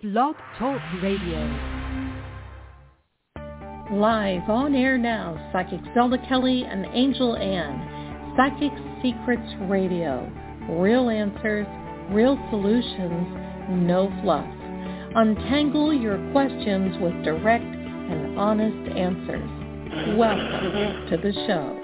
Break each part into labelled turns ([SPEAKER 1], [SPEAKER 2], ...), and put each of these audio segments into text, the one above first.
[SPEAKER 1] Blog Talk Radio.
[SPEAKER 2] Live on air now, Psychic Zelda Kelly and Angel Ann. Psychic Secrets Radio. Real answers, real solutions, no fluff. Untangle your questions with direct and honest answers. Welcome to the show.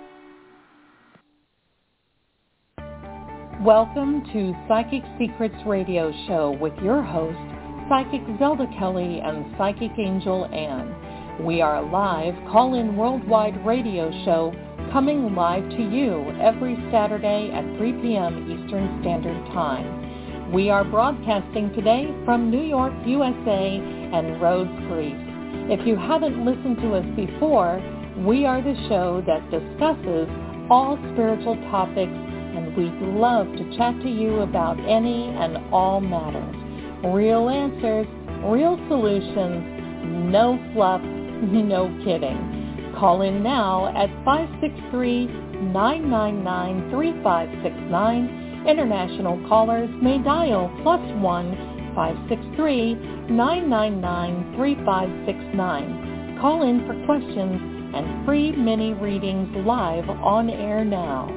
[SPEAKER 2] Welcome to Psychic Secrets Radio Show with your hosts, Psychic Zelda Kelly and Psychic Angel Ann. We are a live call-in worldwide radio show coming live to you every Saturday at 3 p.m. Eastern Standard Time. We are broadcasting today from New York, USA and Rhodes, Greece. If you haven't listened to us before, we are the show that discusses all spiritual topics, and we'd love to chat to you about any and all matters. Real answers, real solutions, no fluff, no kidding. Call in now at 563-999-3569. International callers may dial +1 563-999-3569. Call in for questions and free mini readings live on air now.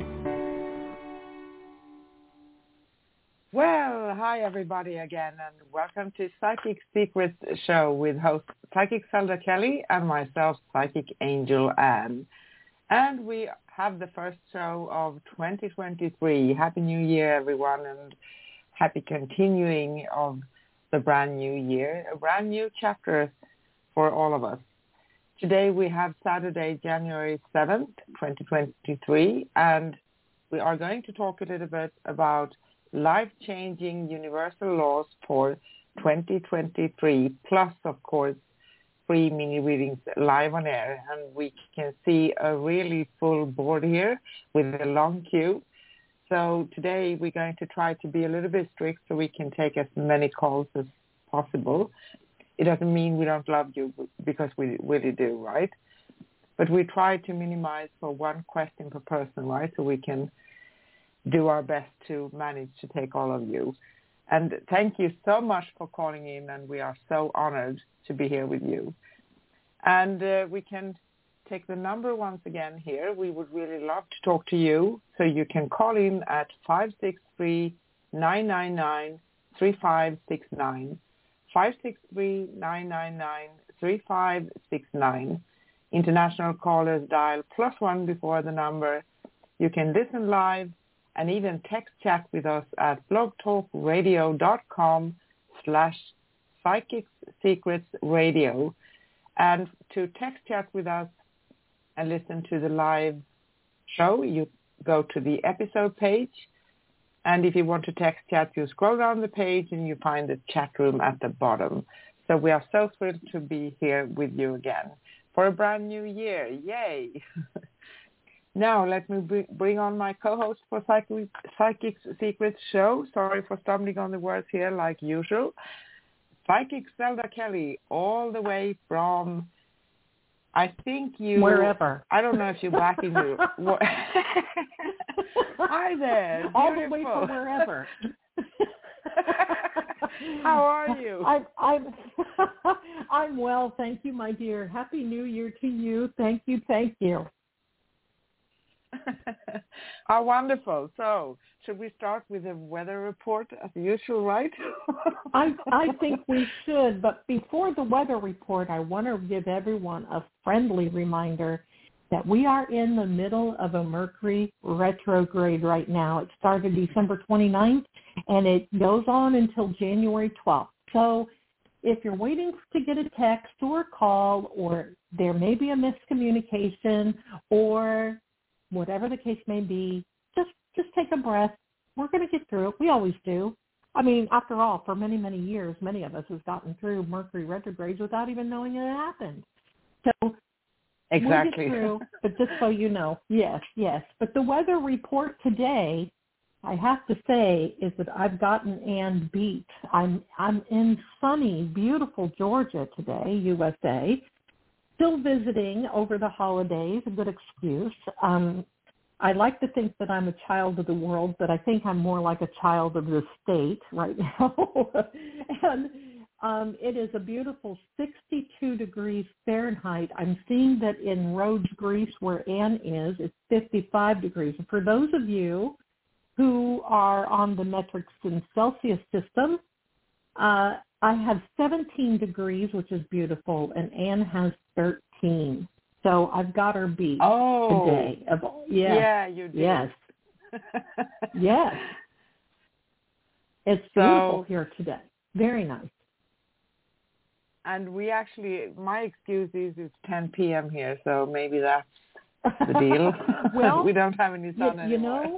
[SPEAKER 3] Well, hi everybody again, and welcome to Psychic Secrets Show with host Psychic Zelda Kelly and myself, Psychic Angel Ann. And we have the first show of 2023. Happy New Year, everyone, and happy continuing of the brand new year, a brand new chapter for all of us. Today we have Saturday, January 7th, 2023, and we are going to talk a little bit about life-changing universal laws for 2023, plus, of course, free mini readings live on air. And we can see a really full board here with a long queue. So today we're going to try to be a little bit strict so we can take as many calls as possible. It doesn't mean we don't love you, because we really do, right? But we try to minimize for one question per person, right? So we can do our best to manage to take all of you. And thank you so much for calling in, and we are so honored to be here with you. And we can take the number once again here. We would really love to talk to you, so you can call in at 563-999-3569, 563-999-3569. International callers dial +1 before the number. You can listen live and even text chat with us at blogtalkradio.com/psychicsecretsradio. And to text chat with us and listen to the live show, you go to the episode page. And if you want to text chat, you scroll down the page and you find the chat room at the bottom. So we are so thrilled to be here with you again for a brand new year. Yay! Now, let me bring on my co-host for Psychic Secrets Show. Sorry for stumbling on the words here like usual. Psychic Zelda Kelly, all the way from, I think you...
[SPEAKER 2] Wherever.
[SPEAKER 3] I don't know if you're back in the... Hi there. Beautiful.
[SPEAKER 2] All the way from wherever.
[SPEAKER 3] How are you?
[SPEAKER 2] I'm well, thank you, my dear. Happy New Year to you. Thank you.
[SPEAKER 3] How wonderful. So, should we start with the weather report as usual, right?
[SPEAKER 2] I think we should, but before the weather report, I want to give everyone a friendly reminder that we are in the middle of a Mercury retrograde right now. It started December 29th, and it goes on until January 12th. So if you're waiting to get a text or a call, or there may be a miscommunication, or whatever the case may be, just take a breath. We're going to get through it. We always do. I mean, after all, for many, many years, many of us have gotten through Mercury retrogrades without even knowing it happened. So
[SPEAKER 3] exactly.
[SPEAKER 2] We'll get through, but just so you know, yes. But the weather report today, I have to say, is that I've gotten Ann beat. I'm in sunny, beautiful Georgia today, USA. Still visiting over the holidays, a good excuse. I like to think that I'm a child of the world, but I think I'm more like a child of the state right now. And it is a beautiful 62 degrees Fahrenheit. I'm seeing that in Rhodes, Greece, where Anne is, it's 55 degrees. And for those of you who are on the metrics in Celsius system, I have 17 degrees, which is beautiful, and Anne has 13. So I've got her beat today.
[SPEAKER 3] Yeah, you did.
[SPEAKER 2] Yes. Yes. It's beautiful here today. Very nice.
[SPEAKER 3] And we actually, my excuse is it's 10 p.m. here, so maybe that's the deal.
[SPEAKER 2] Well,
[SPEAKER 3] we don't have any sun anymore.
[SPEAKER 2] You know,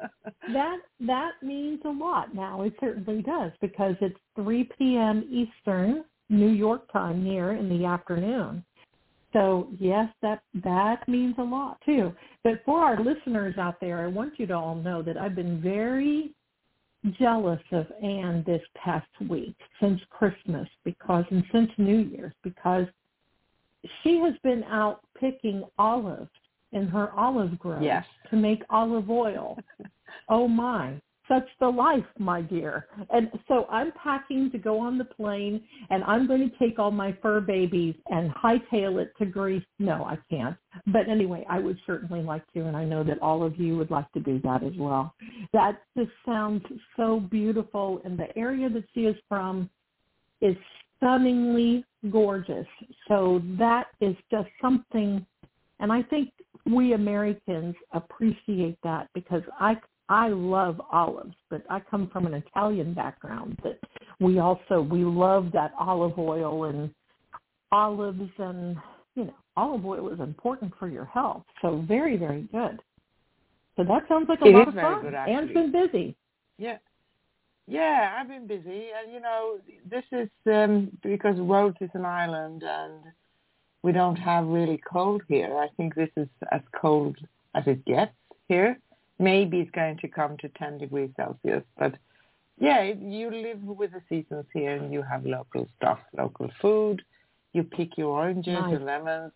[SPEAKER 2] that means a lot now. It certainly does, because it's 3 p.m. Eastern, New York time here in the afternoon. So, yes, that means a lot, too. But for our listeners out there, I want you to all know that I've been very jealous of Anne this past week, since Christmas, and since New Year's, because she has been out picking olives in her olive grove to make olive oil. Oh, my. Such the life, my dear. And so I'm packing to go on the plane, and I'm going to take all my fur babies and hightail it to Greece. No, I can't. But anyway, I would certainly like to, and I know that all of you would like to do that as well. That just sounds so beautiful, and the area that she is from is stunningly gorgeous. So that is just something, and I think we Americans appreciate that, because I love olives, but I come from an Italian background that we love that olive oil and olives, and, olive oil is important for your health. So very, very good. So that sounds like a lot of fun.
[SPEAKER 3] Good,
[SPEAKER 2] Anne's been busy.
[SPEAKER 3] Yeah. Yeah, I've been busy. And, this is because Rhodes is an island and we don't have really cold here. I think this is as cold as it gets here. Maybe it's going to come to 10 degrees Celsius. But, yeah, you live with the seasons here, and you have local stuff, local food. You pick your oranges, your lemons,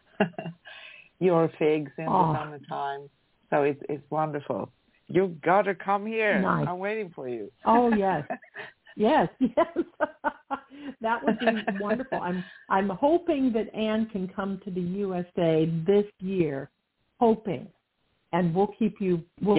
[SPEAKER 3] your figs in the summertime. So it's wonderful. You've got to come here.
[SPEAKER 2] Nice.
[SPEAKER 3] I'm waiting for you.
[SPEAKER 2] Oh, yes. Yes. That would be wonderful. I'm hoping that Anne can come to the USA this year, hoping. And we'll keep you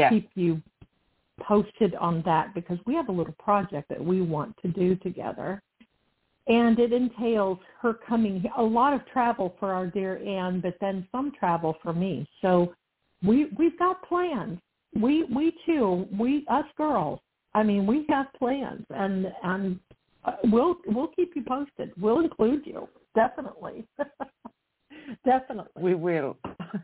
[SPEAKER 2] posted on that, because we have a little project that we want to do together, and it entails her coming. A lot of travel for our dear Anne, but then some travel for me. So we've got plans. We too, us girls. I mean, we have plans, and we'll keep you posted. We'll include you, definitely. Definitely.
[SPEAKER 3] We will.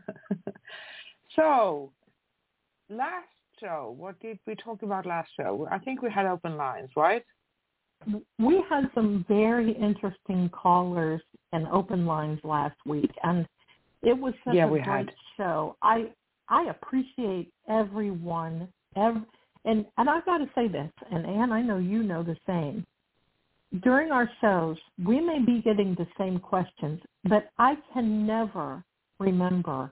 [SPEAKER 3] So, last show, what did we talk about last show? I think we had open lines, right?
[SPEAKER 2] We had some very interesting callers and open lines last week, and it was such a great show. I appreciate everyone, and I've got to say this, and Anne, I know you know the same. During our shows, we may be getting the same questions, but I can never remember.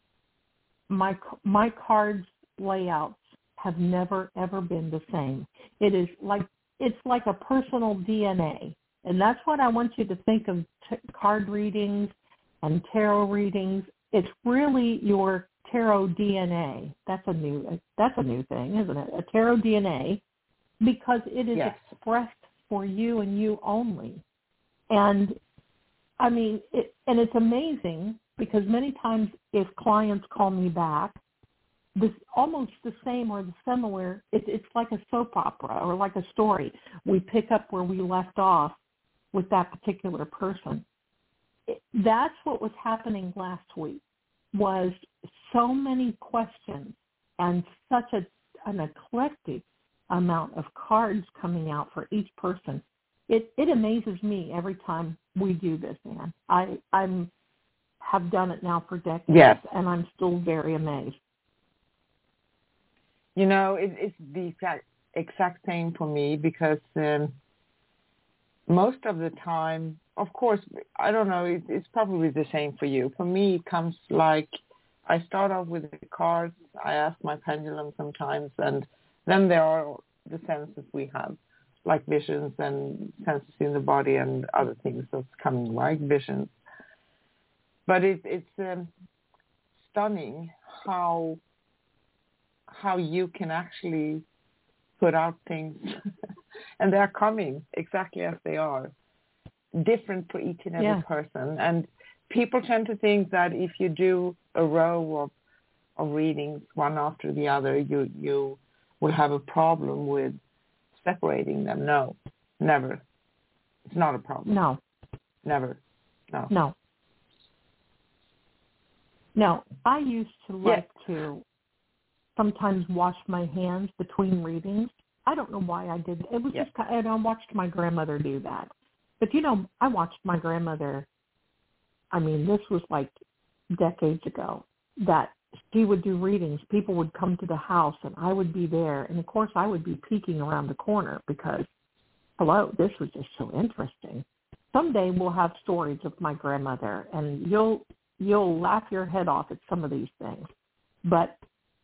[SPEAKER 2] My cards layouts have never, ever been the same. It's like a personal DNA. And that's what I want you to think of card readings and tarot readings. It's really your tarot DNA. That's a new thing, isn't it? A tarot DNA, because it is expressed for you and you only. And I mean, it's amazing, because many times if clients call me back, this almost the same or the similar, it's like a soap opera or like a story. We pick up where we left off with that particular person. That's what was happening last week, was so many questions and such an eclectic amount of cards coming out for each person. It amazes me every time we do this, Anne. I'm have done it now for decades, and I'm still very amazed.
[SPEAKER 3] It's the exact same for me, because most of the time, of course, I don't know, it's probably the same for you. For me, it comes like I start off with the cards. I ask my pendulum sometimes, and then there are the senses we have, like visions and senses in the body and other things that's coming, like visions. But it's stunning how you can actually put out things, and they're coming exactly as they are, different for each and every person. And people tend to think that if you do a row of readings one after the other, you will have a problem with separating them. No, never. It's not a problem.
[SPEAKER 2] No.
[SPEAKER 3] Never. No.
[SPEAKER 2] No. No. I used to like to sometimes wash my hands between readings. I don't know why I did. It was just, and I watched my grandmother do that. But, I watched my grandmother, this was like decades ago, that she would do readings. People would come to the house, and I would be there. And, of course, I would be peeking around the corner because, hello, this was just so interesting. Someday we'll have stories of my grandmother, and you'll laugh your head off at some of these things. But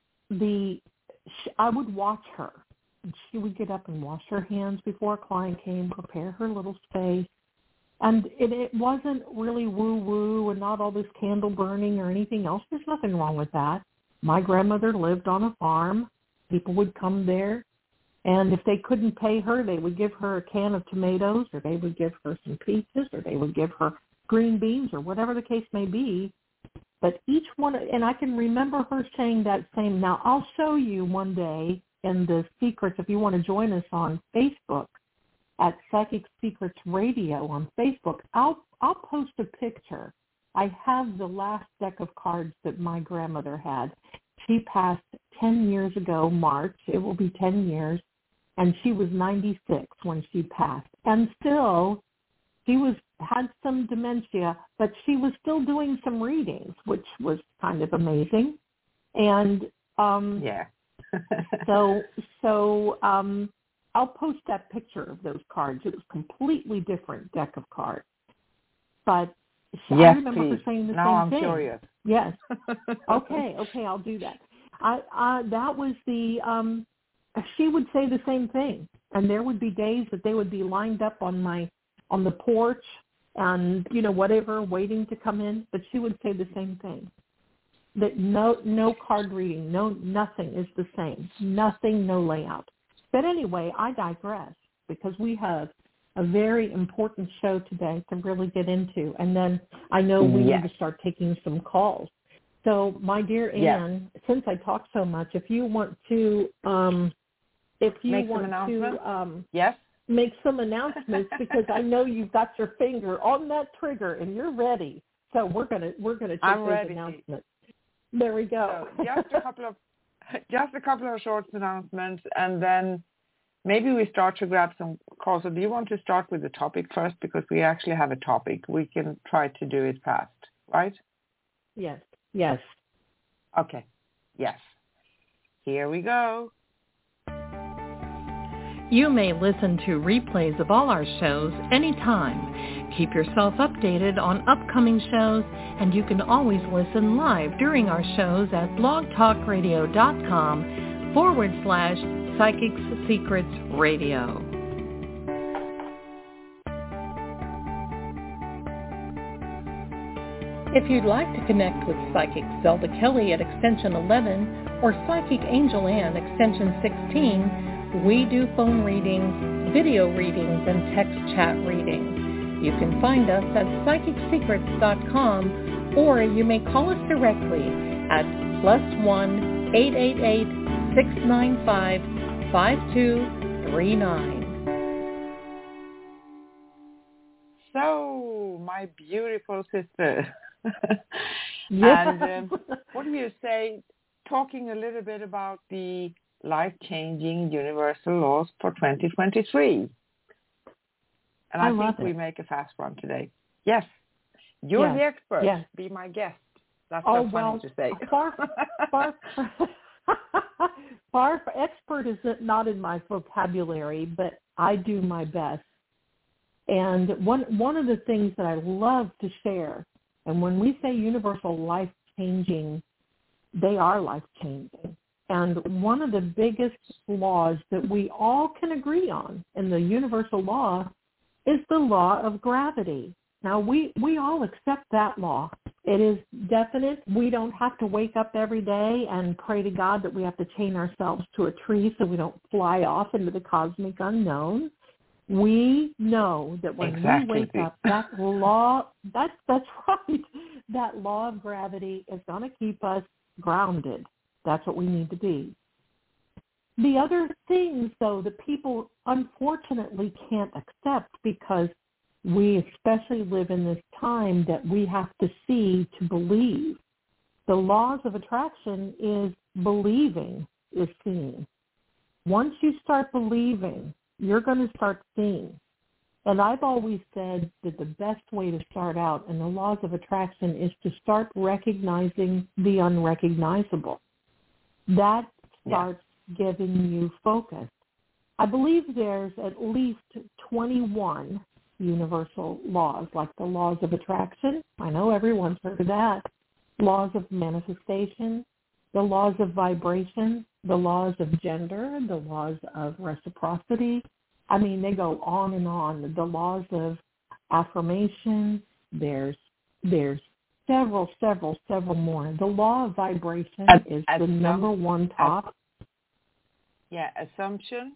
[SPEAKER 2] I would watch her. And she would get up and wash her hands before a client came, prepare her little space. And it wasn't really woo-woo and not all this candle burning or anything else. There's nothing wrong with that. My grandmother lived on a farm. People would come there. And if they couldn't pay her, they would give her a can of tomatoes, or they would give her some peaches, or they would give her green beans, or whatever the case may be. But each one, and I can remember her saying that same. Now, I'll show you one day in the Secrets, if you want to join us on Facebook at Psychic Secrets Radio on Facebook, I'll post a picture. I have the last deck of cards that my grandmother had. She passed 10 years ago, March. It will be 10 years. And she was 96 when she passed. And still, she had some dementia, but she was still doing some readings, which was kind of amazing. And so I'll post that picture of those cards. It was a completely different deck of cards. But I remember her saying the
[SPEAKER 3] now
[SPEAKER 2] same thing.
[SPEAKER 3] I'm curious.
[SPEAKER 2] Yes. Okay, I'll do that. That was the, she would say the same thing. And there would be days that they would be lined up on the porch and, whatever, waiting to come in. But she would say the same thing. That no card reading, nothing is the same. Nothing, no layout. But anyway, I digress because we have a very important show today to really get into. And then I know we need to start taking some calls. So, my dear Anne, since I talk so much, if you want to, make some announcements because I know you've got your finger on that trigger and you're ready. So we're gonna take those announcements. There we go.
[SPEAKER 3] So just a couple of short announcements, and then maybe we start to grab some calls. So do you want to start with the topic first, because we actually have a topic? We can try to do it fast, right?
[SPEAKER 2] Yes.
[SPEAKER 3] Okay. Yes. Here we go.
[SPEAKER 2] You may listen to replays of all our shows anytime. Keep yourself updated on upcoming shows, and you can always listen live during our shows at blogtalkradio.com/Psychic Secrets Radio. If you'd like to connect with Psychic Zelda Kelly at extension 11 or Psychic Angel Ann extension 16, we do phone readings, video readings, and text chat readings. You can find us at psychicsecrets.com, or you may call us directly at +1-888-695-5239.
[SPEAKER 3] So, my beautiful sister. And what do you say, talking a little bit about the life-changing universal laws for 2023? And I think we make a fast one today. Yes. You're the expert. Yes. Be my guest. That's so funny to say.
[SPEAKER 2] Far expert is not in my vocabulary, but I do my best. And one of the things that I love to share, and when we say universal life-changing they are life-changing. And one of the biggest laws that we all can agree on in the universal law is the law of gravity. Now, we all accept that law. It is definite. We don't have to wake up every day and pray to God that we have to chain ourselves to a tree so we don't fly off into the cosmic unknown. We know that when we wake up, that law, that's right, that law of gravity is going to keep us grounded. That's what we need to be. The other things, though, that people unfortunately can't accept because we especially live in this time that we have to see to believe. The laws of attraction is believing is seeing. Once you start believing, you're going to start seeing. And I've always said that the best way to start out in the laws of attraction is to start recognizing the unrecognizable. That starts giving you focus. I believe there's at least 21 universal laws, like the laws of attraction. I know everyone's heard of that. Laws of manifestation, the laws of vibration, the laws of gender, the laws of reciprocity. I mean, they go on and on. The laws of affirmation, there's several more. The law of vibration is the number one top.
[SPEAKER 3] Assumption.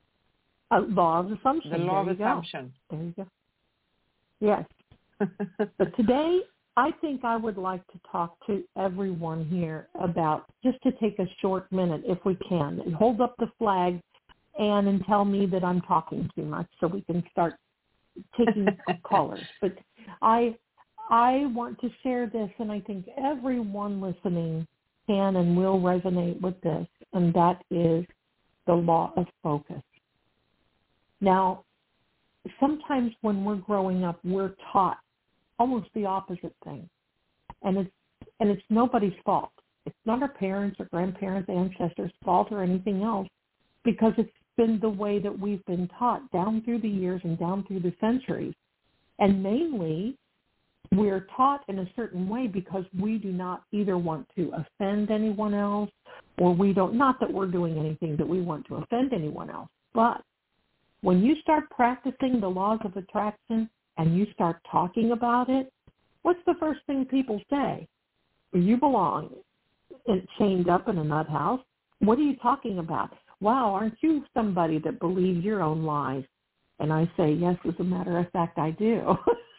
[SPEAKER 2] Law of assumption.
[SPEAKER 3] The law of assumption.
[SPEAKER 2] There you go. Yes. But today, I think I would like to talk to everyone here about, just to take a short minute, if we can, and hold up the flag and tell me that I'm talking too much so we can start taking callers. But I want to share this, and I think everyone listening can and will resonate with this, and that is the law of focus. Now, sometimes when we're growing up, we're taught almost the opposite thing, and it's nobody's fault. It's not our parents' or grandparents' ancestors' fault or anything else, because it's been the way that we've been taught down through the years and down through the centuries. And mainly, we're taught in a certain way because we do not either want to offend anyone else, or we don't, not that we're doing anything that we want to offend anyone else, but when you start practicing the laws of attraction and you start talking about it, what's the first thing people say? You belong chained up in a nut house. What are you talking about? Wow, aren't you somebody that believes your own lies? And I say, yes, as a matter of fact, I do.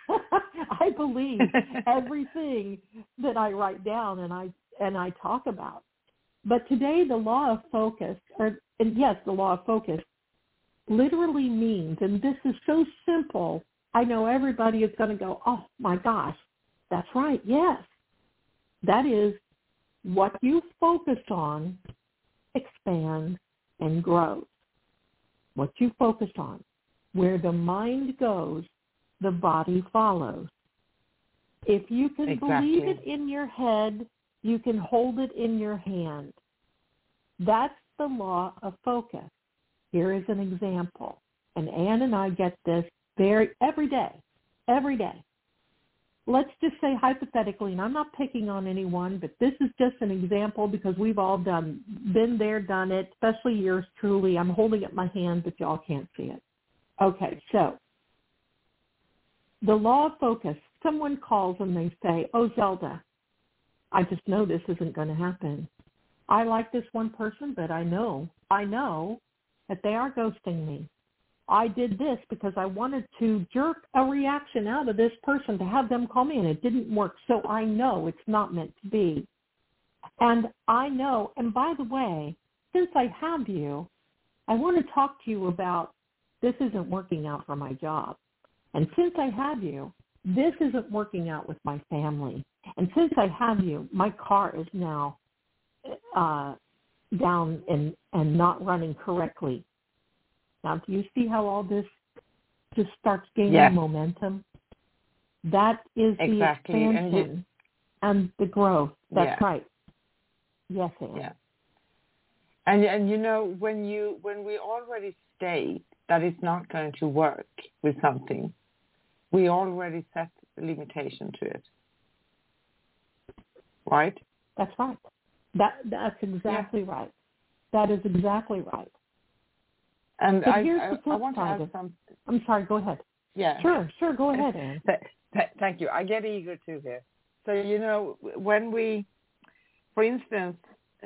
[SPEAKER 2] I believe everything that I write down and I talk about. But today, the law of focus, the law of focus literally means, and this is so simple, I know everybody is going to go, oh my gosh, that's right, yes. That is, what you focus on expands and grows. What you focus on. Where the mind goes, the body follows. If you can believe it in your head, you can hold it in your hand. That's the law of focus. Here is an example. And Ann and I get this every day. Let's just say hypothetically, and I'm not picking on anyone, but this is just an example because we've all been there, done it, especially yours truly. I'm holding up my hand, but y'all can't see it. Okay, so the law of focus, someone calls and they say, oh, Zelda, I just know this isn't going to happen. I like this one person, but I know that they are ghosting me. I did this because I wanted to jerk a reaction out of this person to have them call me, and it didn't work. So I know it's not meant to be. And I know, and by the way, since I have you, I want to talk to you about this isn't working out for my job. And since I have you, this isn't working out with my family. And since I have you, my car is now down and not running correctly. Now, do you see how all this just starts gaining momentum? That is the expansion and the growth. That's right. Yes, Anne.
[SPEAKER 3] Yeah. And you know, when we already state that it's not going to work with something, we already set a limitation to it. Right?
[SPEAKER 2] That's right. That's exactly right. That is exactly right.
[SPEAKER 3] And
[SPEAKER 2] but
[SPEAKER 3] I
[SPEAKER 2] here's the flip
[SPEAKER 3] want to
[SPEAKER 2] side
[SPEAKER 3] ask something.
[SPEAKER 2] I'm sorry, go ahead.
[SPEAKER 3] Yeah.
[SPEAKER 2] Sure, go ahead, Anne.
[SPEAKER 3] Thank you. I get eager too here. So, when we, for instance,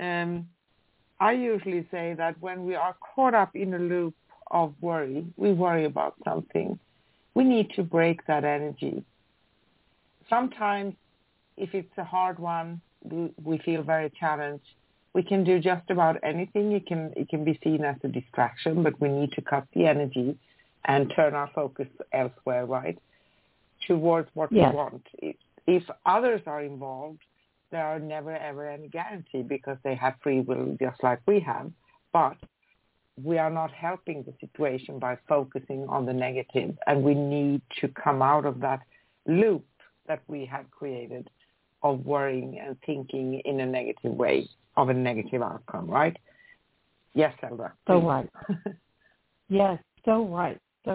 [SPEAKER 3] I usually say that when we are caught up in a loop of worry, we worry about something, we need to break that energy. Sometimes, if it's a hard one, we feel very challenged. We can do just about anything. It can be seen as a distraction, but we need to cut the energy and turn our focus elsewhere, right, towards what we want. If others are involved, there are never, ever any guarantee because they have free will just like we have. But we are not helping the situation by focusing on the negative, and we need to come out of that loop that we have created of worrying and thinking in a negative way of a negative outcome, right? Yes, Zelda.
[SPEAKER 2] So right. Yes, so right.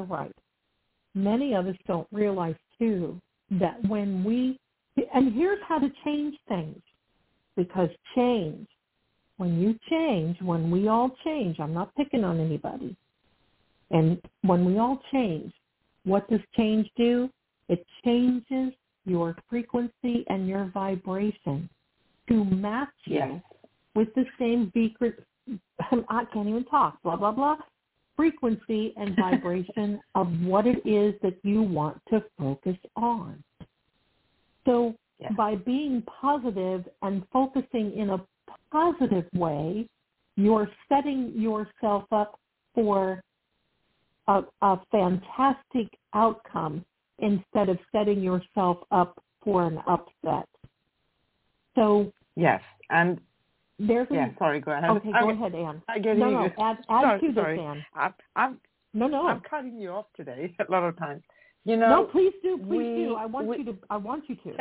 [SPEAKER 2] Many of us don't realize, too, that when and here's how to change things, because when we all change, I'm not picking on anybody, and when we all change, what does change do? It changes your frequency and your vibration to match you with the same I can't even talk, blah, blah, blah, frequency and vibration of what it is that you want to focus on. So by being positive and focusing in a positive way, you're setting yourself up for a fantastic outcome instead of setting yourself up for an upset. So
[SPEAKER 3] yes, and
[SPEAKER 2] there's
[SPEAKER 3] sorry, go ahead.
[SPEAKER 2] Okay, go ahead, Anne.
[SPEAKER 3] I get
[SPEAKER 2] no, add to this, Anne.
[SPEAKER 3] I'm
[SPEAKER 2] I'm
[SPEAKER 3] cutting you off today a lot of times.
[SPEAKER 2] No, please do. I want you to.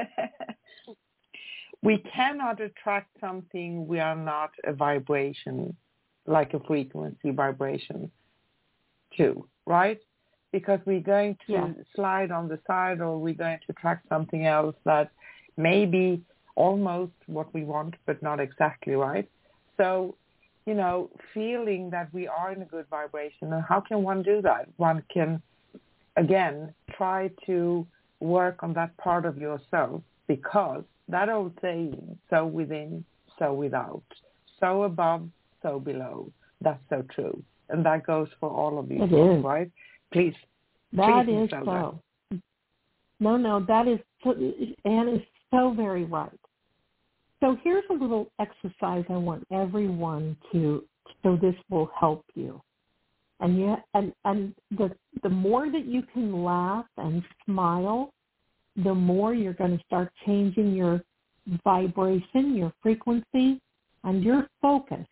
[SPEAKER 3] We cannot attract something we are not a vibration, like a frequency vibration, to, right? Because we're going to slide on the side, or we're going to attract something else that may be almost what we want, but not exactly right. So, feeling that we are in a good vibration, and how can one do that? One can, again, try to work on that part of yourself, because that old saying, so within, so without, so above, so below, that's so true. And that goes for all of these things, right? Please.
[SPEAKER 2] That is so. No, that is, Anne is so very right. So here's a little exercise I want everyone to, so this will help you. And the more that you can laugh and smile, the more you're going to start changing your vibration, your frequency, and your focus.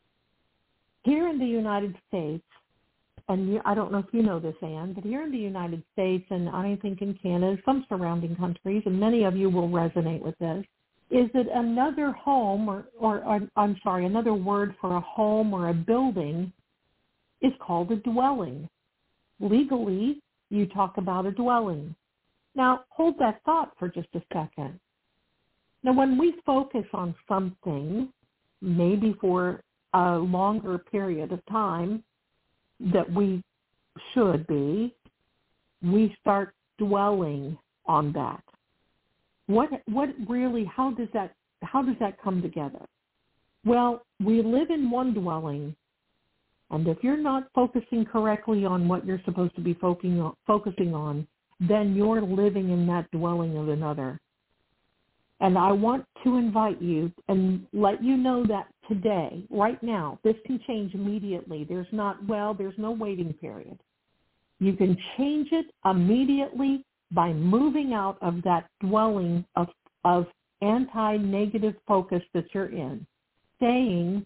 [SPEAKER 2] Here in the United States, and I don't know if you know this, Anne, but here in the United States, and I think in Canada, some surrounding countries, and many of you will resonate with this, is that another home, another word for a home or a building is called a dwelling. Legally, you talk about a dwelling. Now, hold that thought for just a second. Now, when we focus on something, maybe for a longer period of time that we should be, we start dwelling on that. What really, how does that come together? Well, we live in one dwelling, and if you're not focusing correctly on what you're supposed to be focusing on, then you're living in that dwelling of another. And I want to invite you and let you know that today, right now, this can change immediately. There's no waiting period. You can change it immediately by moving out of that dwelling of anti-negative focus that you're in, saying,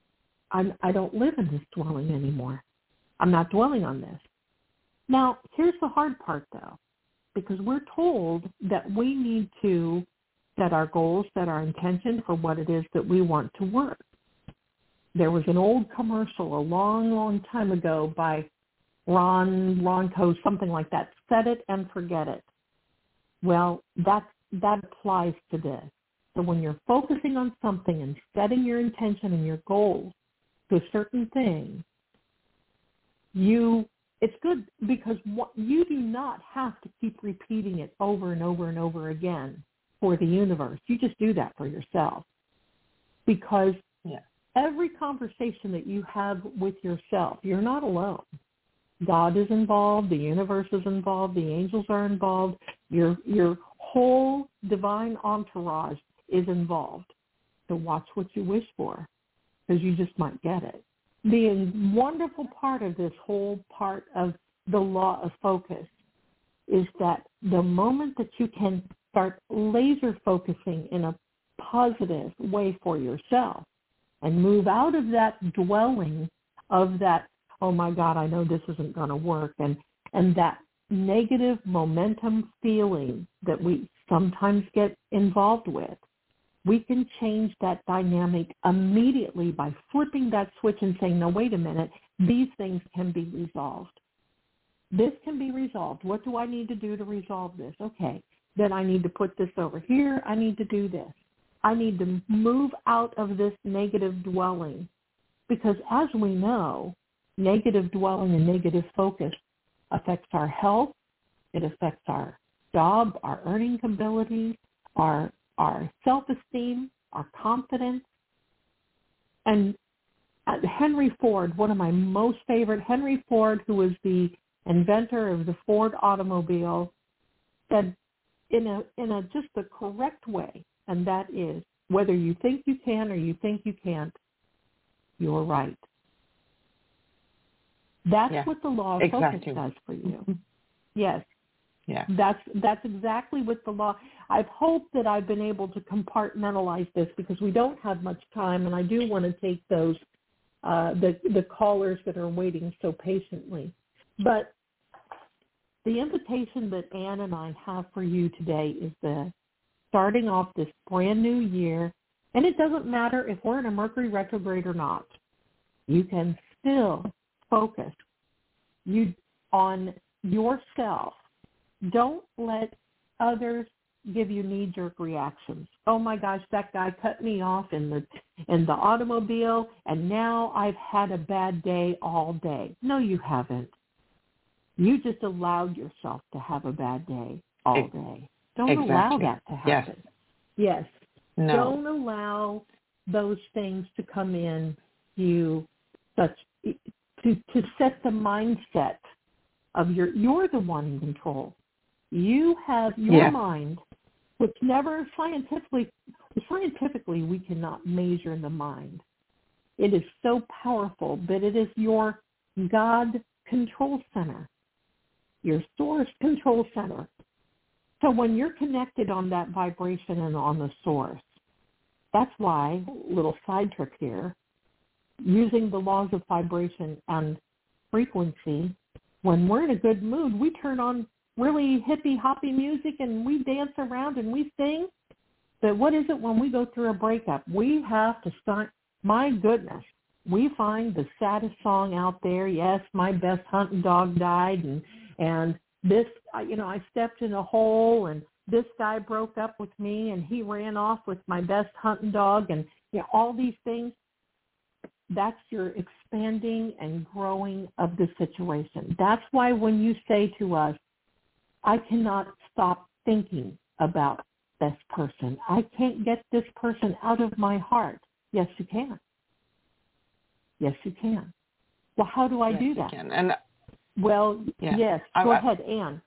[SPEAKER 2] I don't live in this dwelling anymore. I'm not dwelling on this. Now, here's the hard part, though, because we're told that we need to set our goals, set our intention for what it is that we want to work. There was an old commercial a long, long time ago by Ronco, something like that. Set it and forget it. Well, that applies to this. So when you're focusing on something and setting your intention and your goals to a certain thing, it's good because you do not have to keep repeating it over and over and over again for the universe. You just do that for yourself. Because every conversation that you have with yourself, you're not alone. God is involved, the universe is involved, the angels are involved, your whole divine entourage is involved. So watch what you wish for, because you just might get it. The wonderful part of this whole part of the law of focus is that the moment that you can start laser focusing in a positive way for yourself and move out of that dwelling of that, oh my God, I know this isn't going to work, and that negative momentum feeling that we sometimes get involved with, we can change that dynamic immediately by flipping that switch and saying, no, wait a minute, these things can be resolved. This can be resolved. What do I need to do to resolve this? Okay, then I need to put this over here. I need to do this. I need to move out of this negative dwelling, because as we know, negative dwelling and negative focus affects our health. It affects our job, our earning ability, our self-esteem, our confidence. And Henry Ford, one of my most favorite, Henry Ford, who was the inventor of the Ford automobile, said in a just the correct way, and that is, whether you think you can or you think you can't, you're right. That's what the law of focus does for you. Yes.
[SPEAKER 3] Yeah.
[SPEAKER 2] That's exactly what the law. I've hoped that I've been able to compartmentalize this, because we don't have much time, and I do want to take those the callers that are waiting so patiently. But the invitation that Ann and I have for you today is starting off this brand new year, and it doesn't matter if we're in a Mercury retrograde or not. You can still focus on yourself. Don't let others give you knee-jerk reactions. Oh my gosh, that guy cut me off in the automobile, and now I've had a bad day all day. No, you haven't. You just allowed yourself to have a bad day all day. Don't allow that to happen. Yes. No. Don't allow those things to come in to set the mindset of you're the one in control. You have your mind, which never scientifically we cannot measure the mind. It is so powerful, but it is your God control center, your source control center. So when you're connected on that vibration and on the source, that's why, little side trick here, using the laws of vibration and frequency, when we're in a good mood, we turn on really hippie-hoppy music and we dance around and we sing. But what is it when we go through a breakup? We have to start, my goodness, we find the saddest song out there. Yes, my best hunting dog died, and this, I stepped in a hole, and this guy broke up with me, and he ran off with my best hunting dog, and all these things. That's your expanding and growing of the situation. That's why when you say to us, I cannot stop thinking about this person. I can't get this person out of my heart. Yes, you can. Yes, you can. Well, how do I do that? You can. And yes. Go ahead, Ann.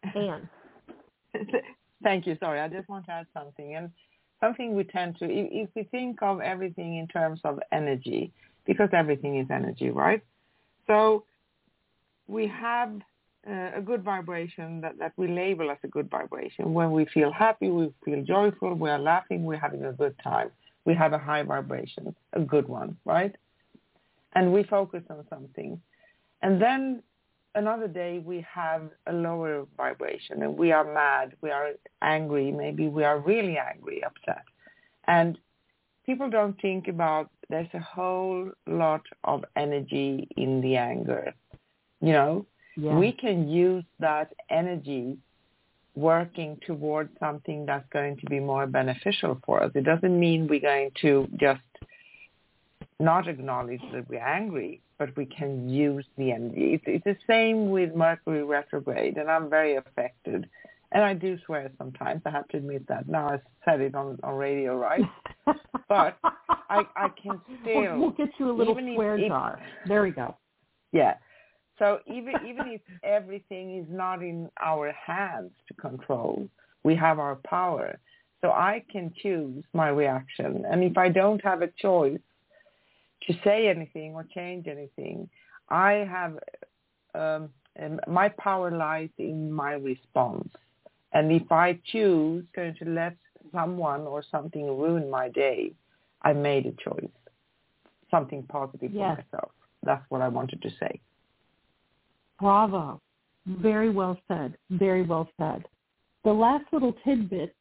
[SPEAKER 3] Thank you. Sorry, I just want to add something. And something we tend to, if we think of everything in terms of energy, because everything is energy, right? So we have a good vibration that we label as a good vibration. When we feel happy, we feel joyful, we are laughing, we're having a good time. We have a high vibration, a good one, right? And we focus on something. And then another day we have a lower vibration and we are mad, we are angry, maybe we are really angry, upset. And people don't think about there's a whole lot of energy in the anger. We can use that energy working towards something that's going to be more beneficial for us. It doesn't mean we're going to just not acknowledge that we're angry, but we can use the energy. It's the same with Mercury retrograde, and I'm very affected. And I do swear sometimes. I have to admit that. Now I said it on radio, right? But I can still...
[SPEAKER 2] We'll get you a little swear jar. There we go.
[SPEAKER 3] Yeah. So even if everything is not in our hands to control, we have our power. So I can choose my reaction. And if I don't have a choice to say anything or change anything, I have my power lies in my response. And if I choose going to let someone or something ruin my day, I made a choice, something positive for myself. That's what I wanted to say.
[SPEAKER 2] Bravo. Very well said. Very well said. The last little tidbit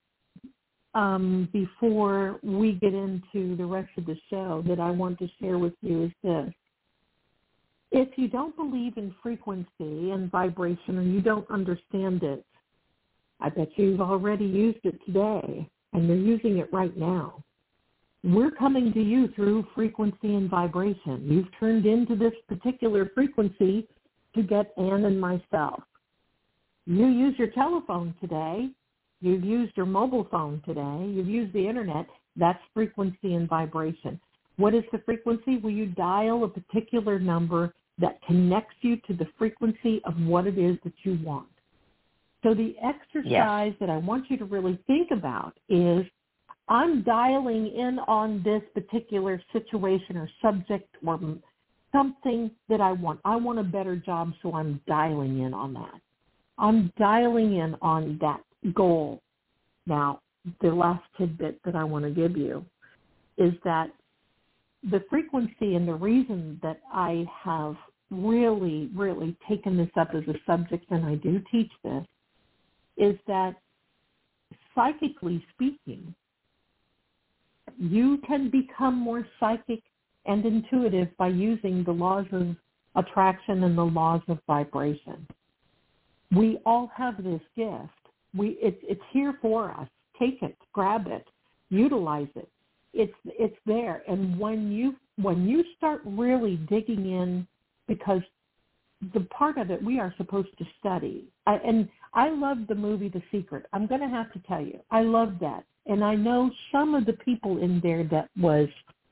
[SPEAKER 2] before we get into the rest of the show that I want to share with you is this. If you don't believe in frequency and vibration or you don't understand it, I bet you've already used it today and you're using it right now. We're coming to you through frequency and vibration. You've turned into this particular frequency to get Ann and myself. You use your telephone today. You've used your mobile phone today. You've used the internet. That's frequency and vibration. What is the frequency? Well, you dial a particular number that connects you to the frequency of what it is that you want. So the exercise that I want you to really think about is I'm dialing in on this particular situation or subject or something that I want. I want a better job, so I'm dialing in on that. I'm dialing in on that goal. Now, the last tidbit that I want to give you is that the frequency and the reason that I have really, really taken this up as a subject, and I do teach this, is that psychically speaking, you can become more psychic and intuitive by using the laws of attraction and the laws of vibration. We all have this gift. It's here for us. Take it, grab it, utilize it. It's there. And when you start really digging in, because the part of it we are supposed to study. I love the movie The Secret. I'm going to have to tell you, I love that. And I know some of the people in there that was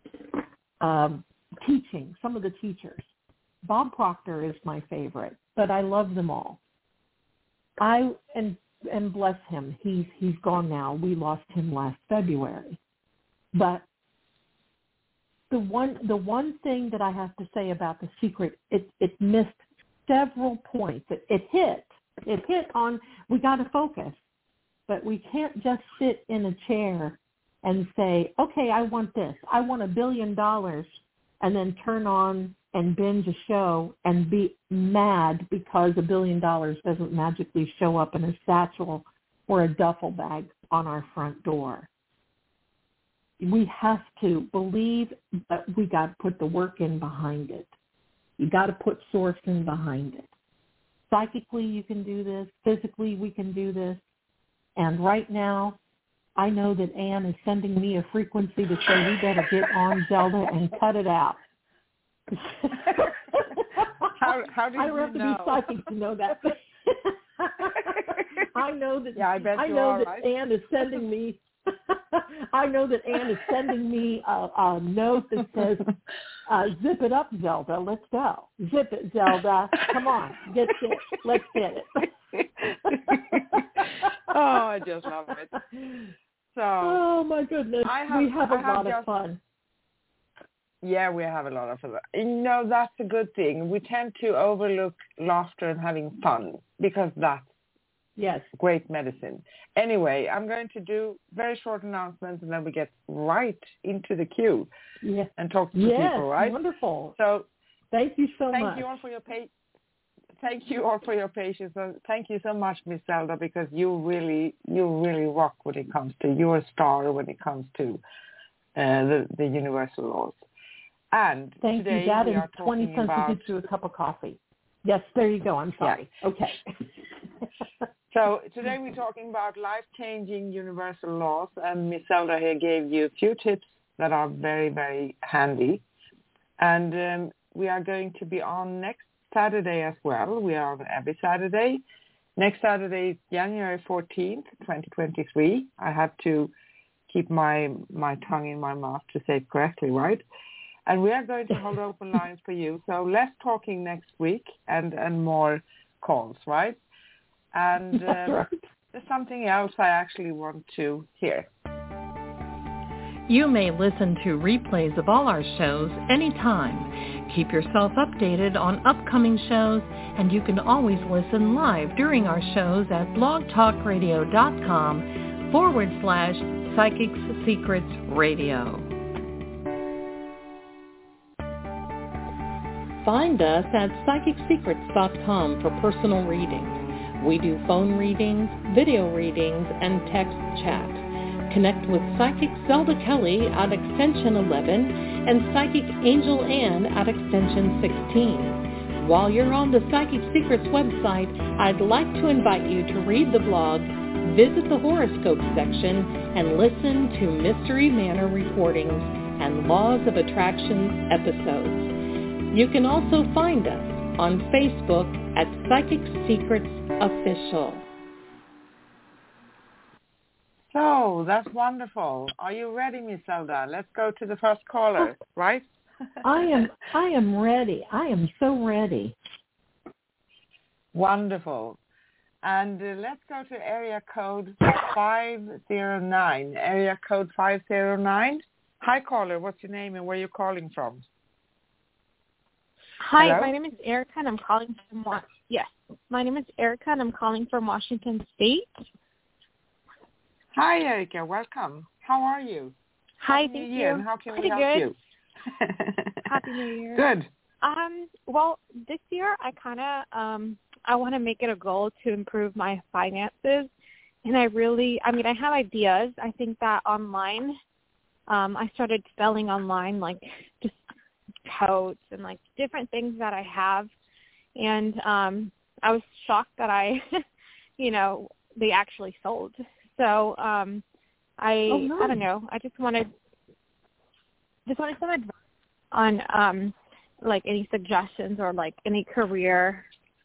[SPEAKER 2] teaching, some of the teachers. Bob Proctor is my favorite, but I love them all. And bless him, he's gone now. We lost him last February. But the one thing that I have to say about The Secret, it missed several points. It hit on, we got to focus, but we can't just sit in a chair and say, okay, I want this. I want $1 billion, and then turn on and binge a show and be mad because $1 billion doesn't magically show up in a satchel or a duffel bag on our front door. We have to believe that we got to put the work in behind it. You got to put source in behind it. Psychically, you can do this. Physically, we can do this. And right now, I know that Ann is sending me a frequency to say we better get on, Zelda, and cut it out.
[SPEAKER 3] How do you know?
[SPEAKER 2] I don't have to be psychic to know that. I know that.
[SPEAKER 3] Yeah, I bet
[SPEAKER 2] I
[SPEAKER 3] you
[SPEAKER 2] know
[SPEAKER 3] are,
[SPEAKER 2] that
[SPEAKER 3] right?
[SPEAKER 2] Ann is sending me. I know that Ann is sending me a note that says, "Zip it up, Zelda. Let's go. Zip it, Zelda. Come on, get it. Let's get it."
[SPEAKER 3] Oh, I just love it. So,
[SPEAKER 2] oh my goodness, we have a lot of fun.
[SPEAKER 3] Yeah, we have a lot of fun. You know, that's a good thing. We tend to overlook laughter and having fun because that's great medicine. Anyway, I'm going to do very short announcements and then we get right into the queue and talk to people, right?
[SPEAKER 2] Wonderful.
[SPEAKER 3] So
[SPEAKER 2] thank you so much.
[SPEAKER 3] Thank you all for your patience. Thank you so much, Miss Zelda, because you really rock when it comes to, you're a star when it comes to the universal laws. And
[SPEAKER 2] thank
[SPEAKER 3] today
[SPEAKER 2] you. That
[SPEAKER 3] we
[SPEAKER 2] and
[SPEAKER 3] are
[SPEAKER 2] 20 cents
[SPEAKER 3] about...
[SPEAKER 2] to get you a cup of coffee. Yes, there you go. I'm sorry.
[SPEAKER 3] Yeah.
[SPEAKER 2] Okay.
[SPEAKER 3] So today we're talking about life-changing universal laws, and Miss Zelda here gave you a few tips that are very, very handy. And we are going to be on next Saturday as well. We are on every Saturday. Next Saturday is January 14th, 2023. I have to keep my tongue in my mouth to say it correctly, right? And we are going to hold open lines for you. So less talking next week and more calls, right? And there's something else I actually want to hear.
[SPEAKER 2] You may listen to replays of all our shows anytime. Keep yourself updated on upcoming shows, and you can always listen live during our shows at blogtalkradio.com/Psychic Secrets Radio. Find us at PsychicSecrets.com for personal readings. We do phone readings, video readings, and text chat. Connect with Psychic Zelda Kelly at extension 11 and Psychic Angel Ann at extension 16. While you're on the Psychic Secrets website, I'd like to invite you to read the blog, visit the horoscope section, and listen to Mystery Manor recordings and Laws of Attraction episodes. You can also find us on Facebook at Psychic Secrets Official.
[SPEAKER 3] So that's wonderful. Are you ready, Miss Zelda? Let's go to the first caller, right?
[SPEAKER 1] I am ready. I am so ready.
[SPEAKER 3] Wonderful. And let's go to area code 509. Area code 509. Hi, caller. What's your name and where are you calling from?
[SPEAKER 4] Hi,
[SPEAKER 3] Hello?
[SPEAKER 4] my name is Erica, and I'm calling from my name is Erica, and I'm calling from Washington State.
[SPEAKER 3] Hi, Erica. Welcome. How are you?
[SPEAKER 4] Hi,
[SPEAKER 3] Happy
[SPEAKER 4] thank
[SPEAKER 3] New Year,
[SPEAKER 4] you.
[SPEAKER 3] and how can
[SPEAKER 4] Pretty
[SPEAKER 3] we help
[SPEAKER 4] good.
[SPEAKER 3] you?
[SPEAKER 4] Happy New Year.
[SPEAKER 3] Good.
[SPEAKER 4] Well, this year I I want to make it a goal to improve my finances, and I have ideas. I think that online, I started selling online, like just coats and like different things that I have, and I was shocked that they actually sold. So I don't know. I just wanted some advice on like any suggestions or like any career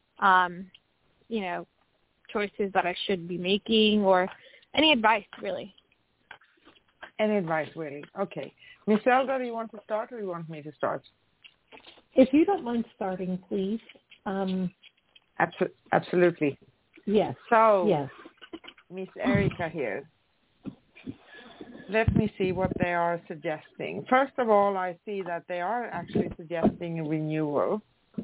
[SPEAKER 4] choices that I should be making, or any advice really.
[SPEAKER 3] Any advice, really? Okay. Miss Zelda, do you want to start or do you want me to start?
[SPEAKER 1] If you don't mind starting, please.
[SPEAKER 3] Absolutely.
[SPEAKER 1] Yes.
[SPEAKER 3] So,
[SPEAKER 1] yes.
[SPEAKER 3] Miss Erica here. Let me see what they are suggesting. First of all, I see that they are actually suggesting a renewal.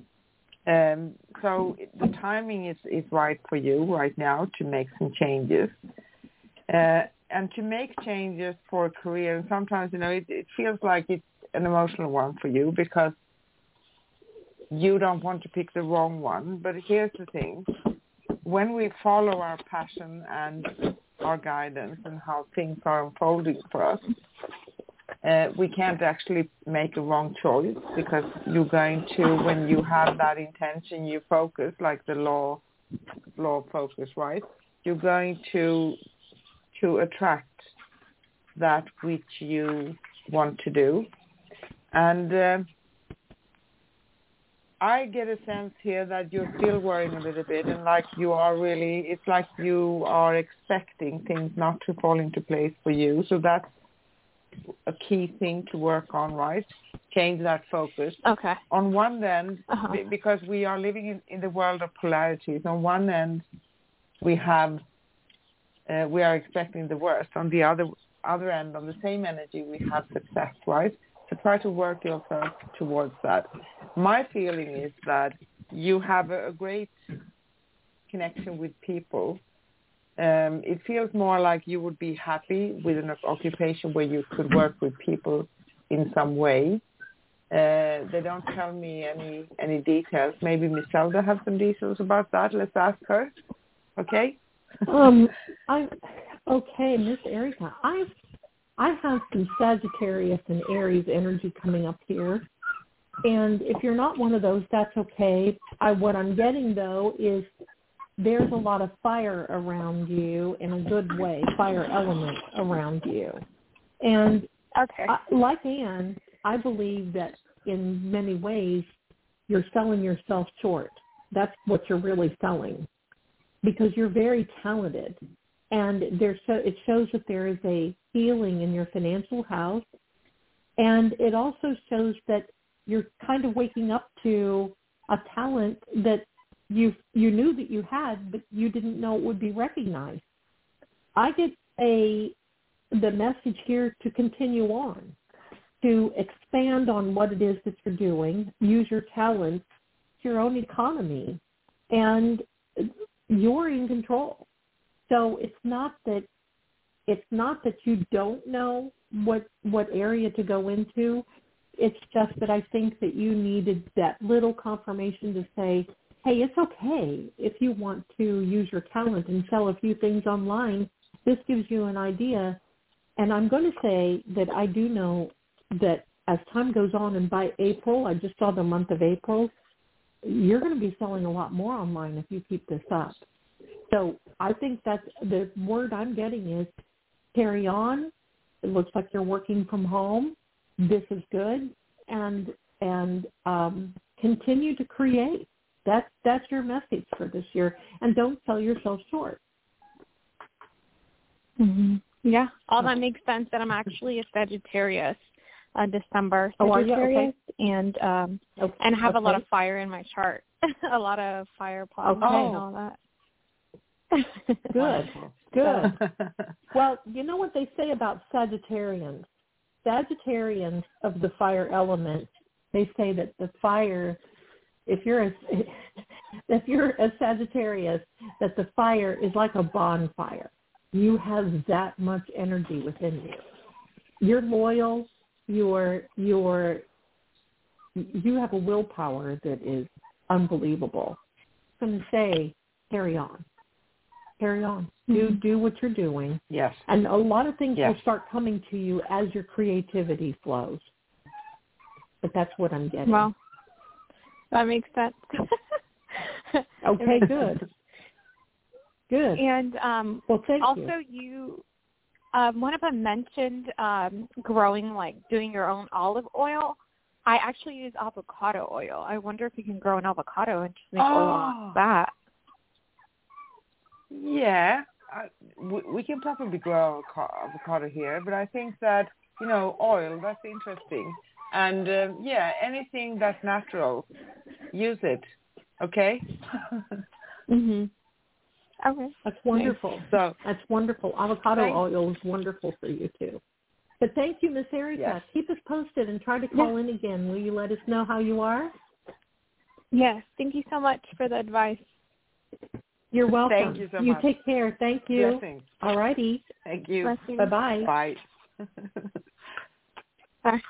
[SPEAKER 3] So the timing is right for you right now to make some changes. And to make changes for a career, and sometimes, it feels like it's an emotional one for you because you don't want to pick the wrong one. But here's the thing. When we follow our passion and our guidance and how things are unfolding for us, we can't actually make a wrong choice, because you're going to, when you have that intention, you focus, like the law of focus, right? You're going to attract that which you want to do. And I get a sense here that you're still worrying a little bit, and like you are really, it's like you are expecting things not to fall into place for you. So that's a key thing to work on, right? Change that focus.
[SPEAKER 4] Okay.
[SPEAKER 3] On one end, because we are living in the world of polarities, on one end we are expecting the worst. On the other end, on the same energy, we have success, right? So try to work yourself towards that. My feeling is that you have a great connection with people. It feels more like you would be happy with an occupation where you could work with people in some way. They don't tell me any details. Maybe Miss Zelda has some details about that. Let's ask her. Okay?
[SPEAKER 1] Okay, Miss Erica. I have some Sagittarius and Aries energy coming up here. And if you're not one of those, that's okay. What I'm getting, though, is there's a lot of fire around you in a good way, fire element around you. And
[SPEAKER 4] Okay.
[SPEAKER 1] Like Anne, I believe that in many ways you're selling yourself short. That's what you're really selling, because you're very talented. And it shows that there is a healing in your financial house. And it also shows that you're kind of waking up to a talent that you knew that you had, but you didn't know it would be recognized. I get the message here to continue on, to expand on what it is that you're doing, use your talents, your own economy, and you're in control. So it's not that you don't know what area to go into. It's just that I think that you needed that little confirmation to say, hey, it's okay if you want to use your talent and sell a few things online. This gives you an idea. And I'm going to say that I do know that as time goes on, and by April, I just saw the month of April, you're going to be selling a lot more online if you keep this up. So I think that's the word I'm getting is carry on. It looks like you're working from home. This is good. And continue to create. That's your message for this year. And don't sell yourself short.
[SPEAKER 4] Mm-hmm. Yeah, all that makes sense. And I'm actually a Sagittarius, December Sagittarius,
[SPEAKER 1] okay.
[SPEAKER 4] and have a lot of fire in my chart. A lot of fire planets and all that.
[SPEAKER 1] Good. Well, you know what they say about Sagittarians? Sagittarians of the fire element, they say that the fire, if you're a Sagittarius, that the fire is like a bonfire. You have that much energy within you. You're loyal. You have a willpower that is unbelievable. I'm going to say, carry on. Carry on. Do what you're doing.
[SPEAKER 3] Yes.
[SPEAKER 1] And a lot of things will start coming to you as your creativity flows. But that's what I'm getting.
[SPEAKER 4] Well, that makes sense.
[SPEAKER 1] Okay, good. Good.
[SPEAKER 4] And
[SPEAKER 1] well, thank
[SPEAKER 4] also you one of them mentioned growing, like doing your own olive oil. I actually use avocado oil. I wonder if you can grow an avocado and just make oil like that.
[SPEAKER 3] Yeah, we can probably grow avocado here, but I think that, oil, that's interesting. And, anything that's natural, use it, okay?
[SPEAKER 4] Mm-hmm. Okay.
[SPEAKER 1] That's wonderful.
[SPEAKER 3] So
[SPEAKER 1] that's wonderful. Avocado oil is wonderful for you, too. But thank you, Miss Erica.
[SPEAKER 3] Yes.
[SPEAKER 1] Keep us posted and try to call in again. Will you let us know how you are?
[SPEAKER 4] Yes. Thank you so much for the advice.
[SPEAKER 1] You're welcome.
[SPEAKER 3] Thank you so much.
[SPEAKER 1] You take care. Thank you.
[SPEAKER 3] Blessings.
[SPEAKER 1] All righty.
[SPEAKER 3] Thank you.
[SPEAKER 4] Blessings.
[SPEAKER 1] Bye-bye.
[SPEAKER 3] Bye.
[SPEAKER 4] Bye.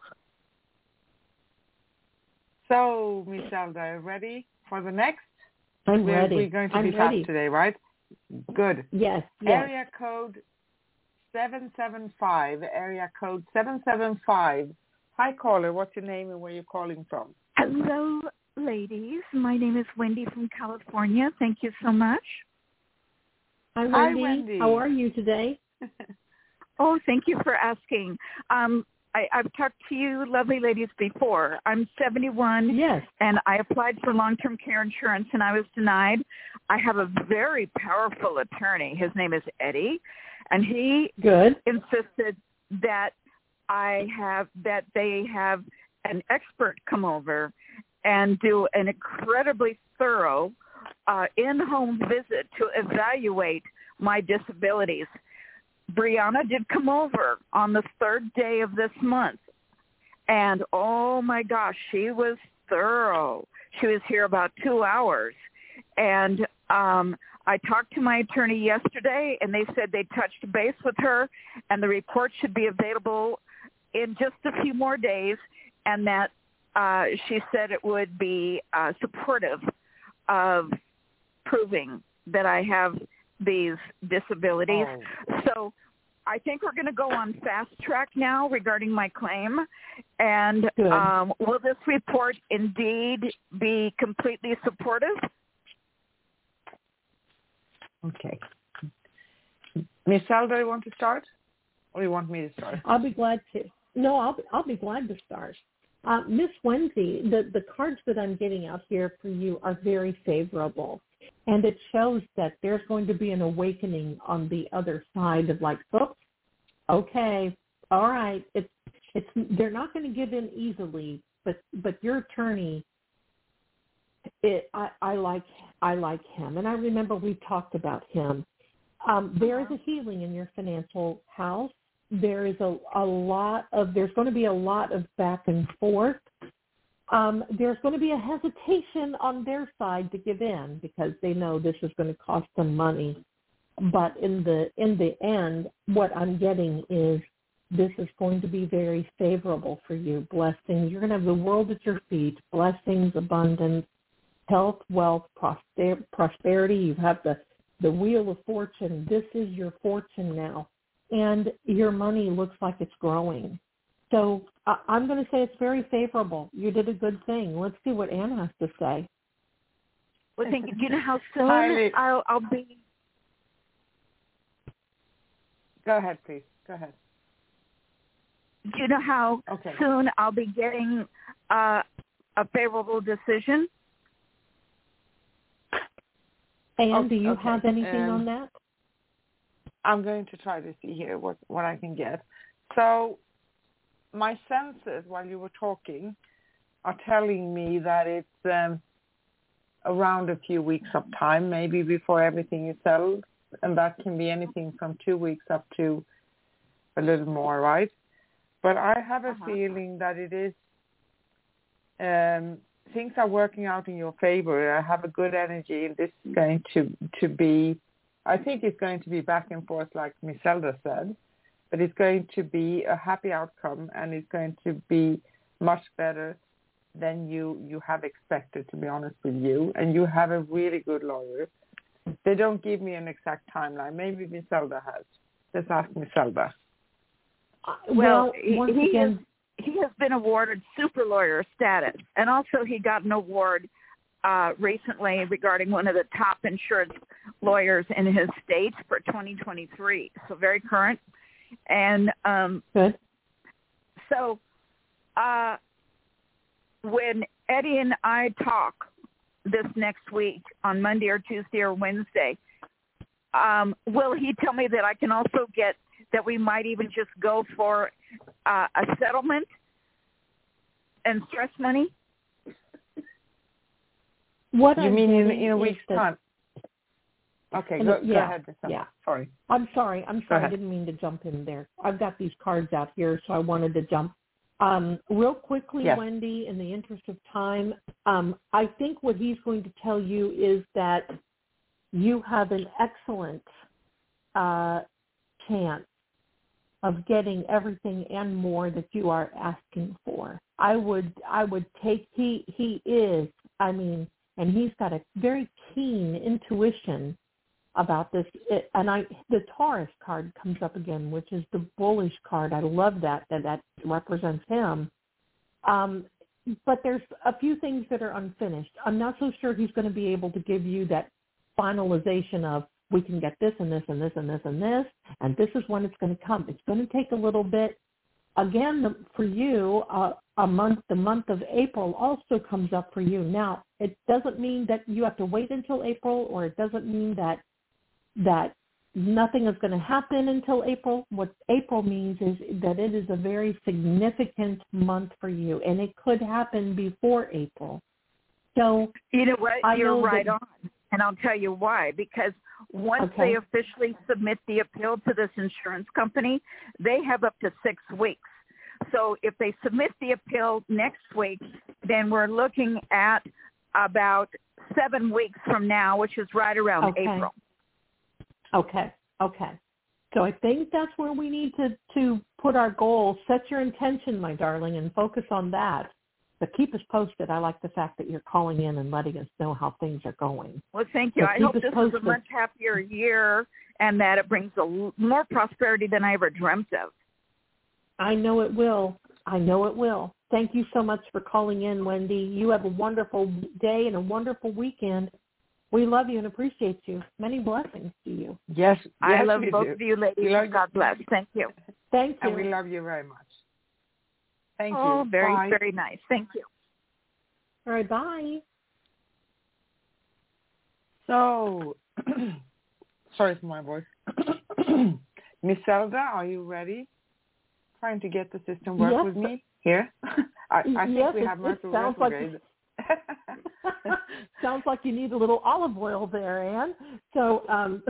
[SPEAKER 3] So, Miss Zelda, ready for the next?
[SPEAKER 1] I'm ready.
[SPEAKER 3] We're going to
[SPEAKER 1] I'm
[SPEAKER 3] be
[SPEAKER 1] ready.
[SPEAKER 3] fast today, right? Good.
[SPEAKER 1] Yes.
[SPEAKER 3] Area code 775. Area code 775. Hi, caller. What's your name and where you're calling from?
[SPEAKER 5] Hello, ladies. My name is Wendy from California. Thank you so much.
[SPEAKER 1] Hi, Wendy.
[SPEAKER 3] Hi, Wendy.
[SPEAKER 1] How are you today?
[SPEAKER 5] Oh, thank you for asking. I've talked to you lovely ladies before. I'm 71,
[SPEAKER 1] yes,
[SPEAKER 5] and I applied for long-term care insurance, and I was denied. I have a very powerful attorney. His name is Eddie, and he insisted that they have an expert come over and do an incredibly thorough in-home visit to evaluate my disabilities. Brianna did come over on the third day of this month, and oh my gosh, she was thorough. She was here about 2 hours, and I talked to my attorney yesterday, and they said they touched base with her, and the report should be available in just a few more days, and that she said it would be supportive of proving that I have these disabilities. So I think we're going to go on fast track now regarding my claim. And will this report indeed be completely supportive?
[SPEAKER 3] Okay. Miss Zelda, you want to start? Or you want me to start?
[SPEAKER 1] I'll be glad to. No, I'll be glad to start. Miss Wendy, the cards that I'm getting out here for you are very favorable. And it shows that there's going to be an awakening on the other side of like, oops, okay, all right. They're not going to give in easily, but your attorney, I like him. And I remember we talked about him. There is a healing in your financial house. There is there's going to be a lot of back and forth. There's going to be a hesitation on their side to give in because they know this is going to cost them money. But in the end, what I'm getting is this is going to be very favorable for you. Blessings. You're going to have the world at your feet. Blessings, abundance, health, wealth, prosperity. You have the wheel of fortune. This is your fortune now. And your money looks like it's growing. So I'm going to say it's very favorable. You did a good thing. Let's see what Anna has to say.
[SPEAKER 5] Well, thank you. Do you know how soon I'll be?
[SPEAKER 3] Go ahead, please. Go ahead.
[SPEAKER 5] Do you know how soon I'll be getting a favorable decision?
[SPEAKER 1] And do you have anything on that?
[SPEAKER 3] I'm going to try to see here what I can get. So my senses while you were talking are telling me that it's around a few weeks of time, maybe before everything is settled. And that can be anything from 2 weeks up to a little more, right? But I have a feeling that it is, things are working out in your favor. I have a good energy, and this is going to be, I think it's going to be back and forth like Miss Zelda said, but it's going to be a happy outcome, and it's going to be much better than you have expected, to be honest with you. And you have a really good lawyer. They don't give me an exact timeline. Maybe Miss Zelda has. Let's ask Miss Zelda.
[SPEAKER 5] Well, he has been awarded super lawyer status, and also he got an award recently regarding one of the top insurance lawyers in his state for 2023. So very current. And
[SPEAKER 1] good.
[SPEAKER 5] So when Eddie and I talk this next week on Monday or Tuesday or Wednesday, will he tell me that I can also get, that we might even just go for a settlement and stress money?
[SPEAKER 1] What
[SPEAKER 3] you mean in a week's time? Okay, go ahead.
[SPEAKER 1] Yeah.
[SPEAKER 3] Sorry.
[SPEAKER 1] I'm sorry. I didn't mean to jump in there. I've got these cards out here, so I wanted to jump. Real quickly, yes. Wendy, in the interest of time, I think what he's going to tell you is that you have an excellent chance of getting everything and more that you are asking for. I would take, he is, and he's got a very keen intuition about this. The Taurus card comes up again, which is the bullish card. I love that represents him. But there's a few things that are unfinished. I'm not so sure he's going to be able to give you that finalization of, we can get this and this and this and this and this, and this is when it's going to come. It's going to take a little bit. Again, for you, the month of April also comes up for you. Now, it doesn't mean that you have to wait until April, or it doesn't mean that nothing is going to happen until April. What April means is that it is a very significant month for you, and it could happen before April. So
[SPEAKER 5] you know what? You're right on. And I'll tell you why. Because once they officially submit the appeal to this insurance company, they have up to 6 weeks. So if they submit the appeal next week, then we're looking at about 7 weeks from now, which is right around April.
[SPEAKER 1] Okay. So I think that's where we need to put our goal. Set your intention, my darling, and focus on that. But keep us posted. I like the fact that you're calling in and letting us know how things are going.
[SPEAKER 5] Well, thank you. I hope this is a much happier year and that it brings more prosperity than I ever dreamt of.
[SPEAKER 1] I know it will. Thank you so much for calling in, Wendy. You have a wonderful day and a wonderful weekend. We love you and appreciate you. Many blessings to you.
[SPEAKER 3] Yes,
[SPEAKER 5] I love both
[SPEAKER 3] do.
[SPEAKER 5] of you ladies. God bless. Thank you.
[SPEAKER 1] Thank you.
[SPEAKER 3] And we love you very much. Thank you.
[SPEAKER 5] Oh, very,
[SPEAKER 3] Bye.
[SPEAKER 5] very nice. Thank you.
[SPEAKER 1] All right, bye.
[SPEAKER 3] So, sorry for my voice. Miss Zelda, are you ready? Trying to get the system work with me here? I think we have Mercury retrograde.
[SPEAKER 1] Sounds like you need a little olive oil there, Anne. So,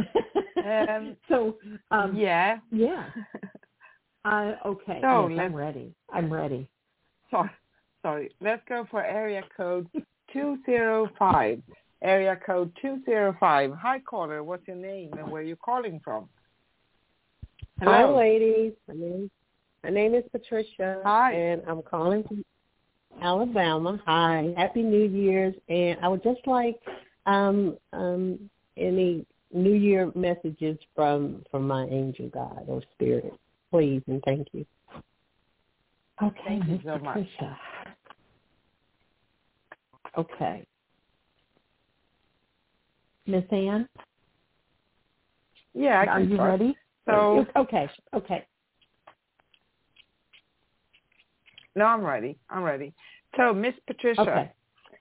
[SPEAKER 3] yeah.
[SPEAKER 1] Okay.
[SPEAKER 3] So
[SPEAKER 1] yes, I'm ready.
[SPEAKER 3] Sorry. Let's go for area code 205. Area code 205. Hi, caller. What's your name and where are you calling from? Hello.
[SPEAKER 6] Hi, ladies. My name is Patricia.
[SPEAKER 3] Hi.
[SPEAKER 6] And I'm calling from Alabama. Hi. Happy New Year's. And I would just like any New Year messages from my angel God or spirit, please, and thank you.
[SPEAKER 1] Okay,
[SPEAKER 3] Thank you
[SPEAKER 1] Miss
[SPEAKER 3] so much.
[SPEAKER 1] Patricia. Okay. Miss Anne?
[SPEAKER 3] Yeah,
[SPEAKER 1] Are you ready?
[SPEAKER 3] So
[SPEAKER 1] okay.
[SPEAKER 3] No, I'm ready. So, Miss Patricia,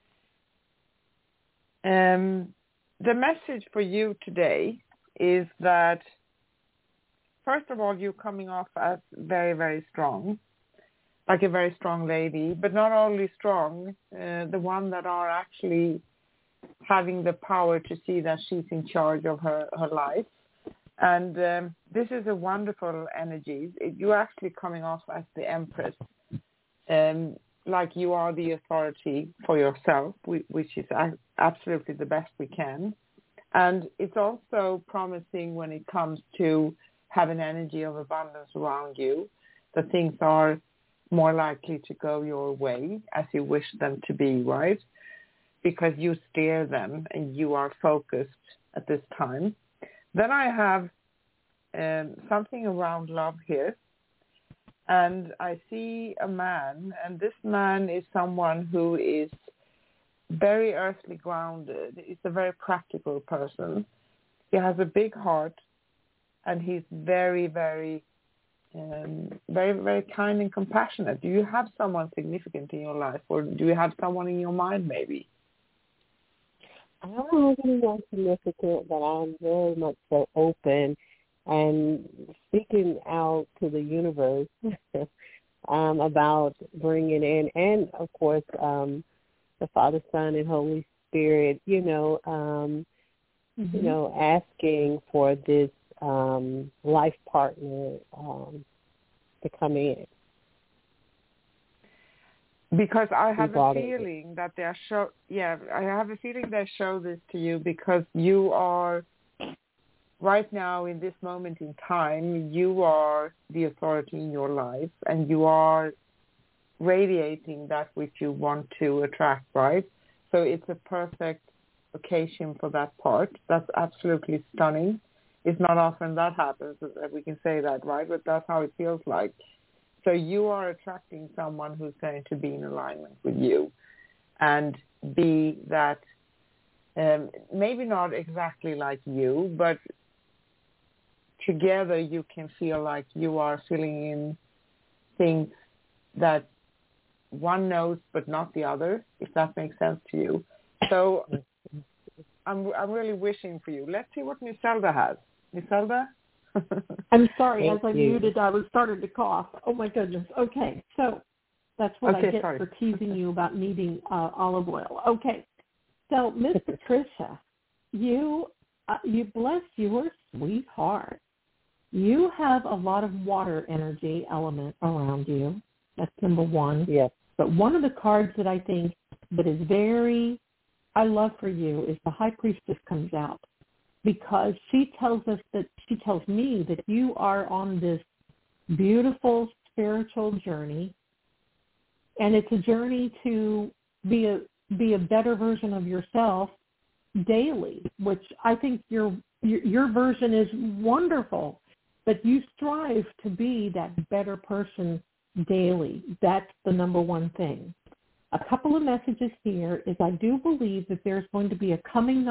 [SPEAKER 3] the message for you today is that, first of all, you're coming off as very, very strong, like a very strong lady, but not only strong, the one that are actually having the power to see that she's in charge of her life. And this is a wonderful energy. You're actually coming off as the Empress, like you are the authority for yourself, which is absolutely the best we can. And it's also promising when it comes to have an energy of abundance around you, that things are more likely to go your way as you wish them to be, right? Because you steer them and you are focused at this time. Then I have something around love here. And I see a man, and this man is someone who is very earthly grounded. He's a very practical person. He has a big heart, and he's very, very, very, very kind and compassionate. Do you have someone significant in your life, or do you have someone in your mind maybe?
[SPEAKER 6] I don't have anyone significant, but I'm very much so open and speaking out to the universe about bringing in, and of course, the Father, Son, and Holy Spirit. Asking for this life partner to come in.
[SPEAKER 3] Because I have a feeling that they show this to you because you are, right now in this moment in time, you are the authority in your life and you are radiating that which you want to attract, right? So it's a perfect occasion for that part. That's absolutely stunning. It's not often that happens, we can say that, right? But that's how it feels like. So you are attracting someone who's going to be in alignment with you and be that, maybe not exactly like you, but together you can feel like you are filling in things that one knows but not the other, if that makes sense to you. So I'm really wishing for you. Let's see what Miss Zelda has. Miss Zelda?
[SPEAKER 1] I'm sorry, as I muted, I was starting to cough. Oh, my goodness. Okay, so that's what I get for teasing you about needing olive oil. Okay, so Miss Patricia, you bless your sweetheart. You have a lot of water energy element around you. That's number one.
[SPEAKER 6] Yes.
[SPEAKER 1] But one of the cards that I think that is I love for you is the High Priestess comes out. Because she tells me that you are on this beautiful spiritual journey, and it's a journey to be a better version of yourself daily, which I think your version is wonderful, but you strive to be that better person daily. That's the number one thing. A couple of messages here is I do believe that there's going to be a coming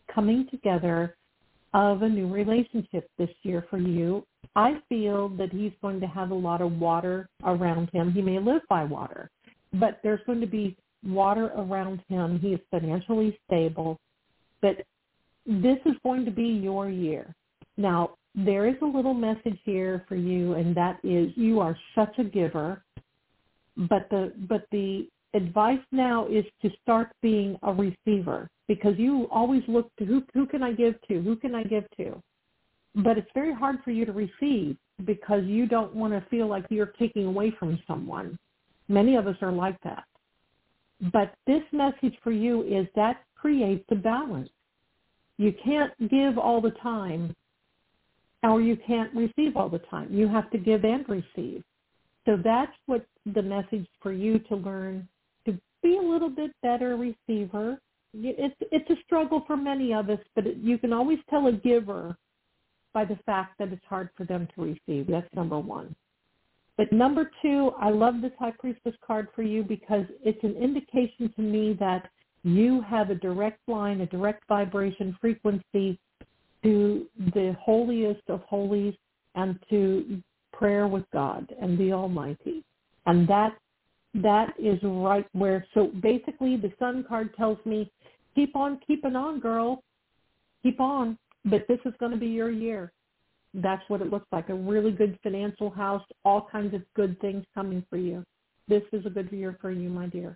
[SPEAKER 1] coming together of a new relationship this year for you. I feel that he's going to have a lot of water around him. He may live by water, but there's going to be water around him. He is financially stable, but this is going to be your year. Now, there is a little message here for you, and that is you are such a giver, but the advice now is to start being a receiver, because you always look to who can I give to? Who can I give to? But it's very hard for you to receive because you don't want to feel like you're taking away from someone. Many of us are like that. But this message for you is that creates a balance. You can't give all the time, or you can't receive all the time. You have to give and receive. So that's what the message for you to learn, to be a little bit better receiver. It's a struggle for many of us, but you can always tell a giver by the fact that it's hard for them to receive. That's number one. But number two, I love this High Priestess card for you because it's an indication to me that you have a direct line, a direct vibration frequency to the holiest of holies and to prayer with God and the Almighty. And that is right where, so basically the Sun card tells me, keep on keeping on, girl. Keep on. But this is going to be your year. That's what it looks like, a really good financial house, all kinds of good things coming for you. This is a good year for you, my dear.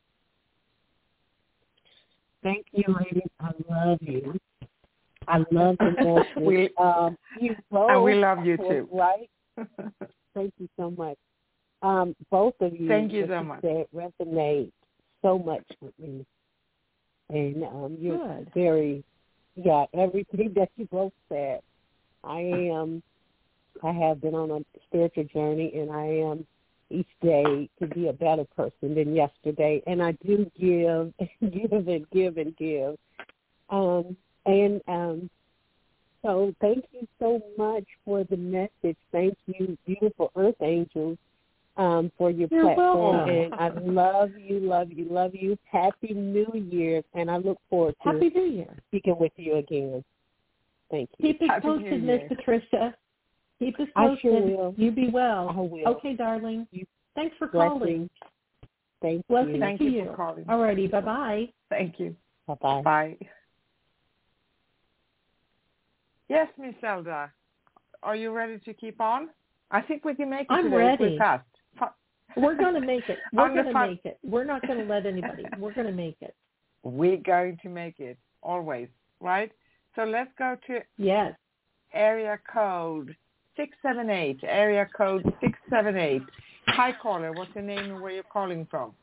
[SPEAKER 6] Thank you, ladies. I love you. I love the message. You both,
[SPEAKER 3] and we love you too.
[SPEAKER 6] Right? Thank you so much. Both of you,
[SPEAKER 3] thank you so much,
[SPEAKER 6] said resonate so much with me. And you're
[SPEAKER 1] good.
[SPEAKER 6] Very, everything that you both said. I have been on a spiritual journey, and I am each day to be a better person than yesterday. And I do give and give and give. So thank you so much for the message. Thank you, beautiful Earth Angels, for your platform.
[SPEAKER 1] Welcome.
[SPEAKER 6] And I love you, love you, love you. Happy New Year, and I look forward to
[SPEAKER 1] Happy New Year.
[SPEAKER 6] Speaking with you again. Thank you.
[SPEAKER 1] Keep us posted, Miss Patricia. Keep us posted.
[SPEAKER 6] I sure will.
[SPEAKER 1] You be well.
[SPEAKER 6] I will.
[SPEAKER 1] Okay, darling. Thanks for calling.
[SPEAKER 6] Thank
[SPEAKER 1] Blessings
[SPEAKER 6] you.
[SPEAKER 3] Thank
[SPEAKER 1] to
[SPEAKER 3] you
[SPEAKER 1] you.
[SPEAKER 3] for calling.
[SPEAKER 1] All righty. Bye-bye.
[SPEAKER 3] Thank you.
[SPEAKER 6] Bye-bye.
[SPEAKER 3] Bye. Yes, Miss Zelda. Are you ready to keep on? I think we can make it
[SPEAKER 1] I'm
[SPEAKER 3] today.
[SPEAKER 1] ready.
[SPEAKER 3] We're fast.
[SPEAKER 1] We're going to make it. We're going to make it. We're not going to let anybody. We're going to make it.
[SPEAKER 3] We're going to make it, always, right? So let's go to
[SPEAKER 1] yes.
[SPEAKER 3] Area code 678. Area code 678. Hi, caller. What's your name and where you're calling from?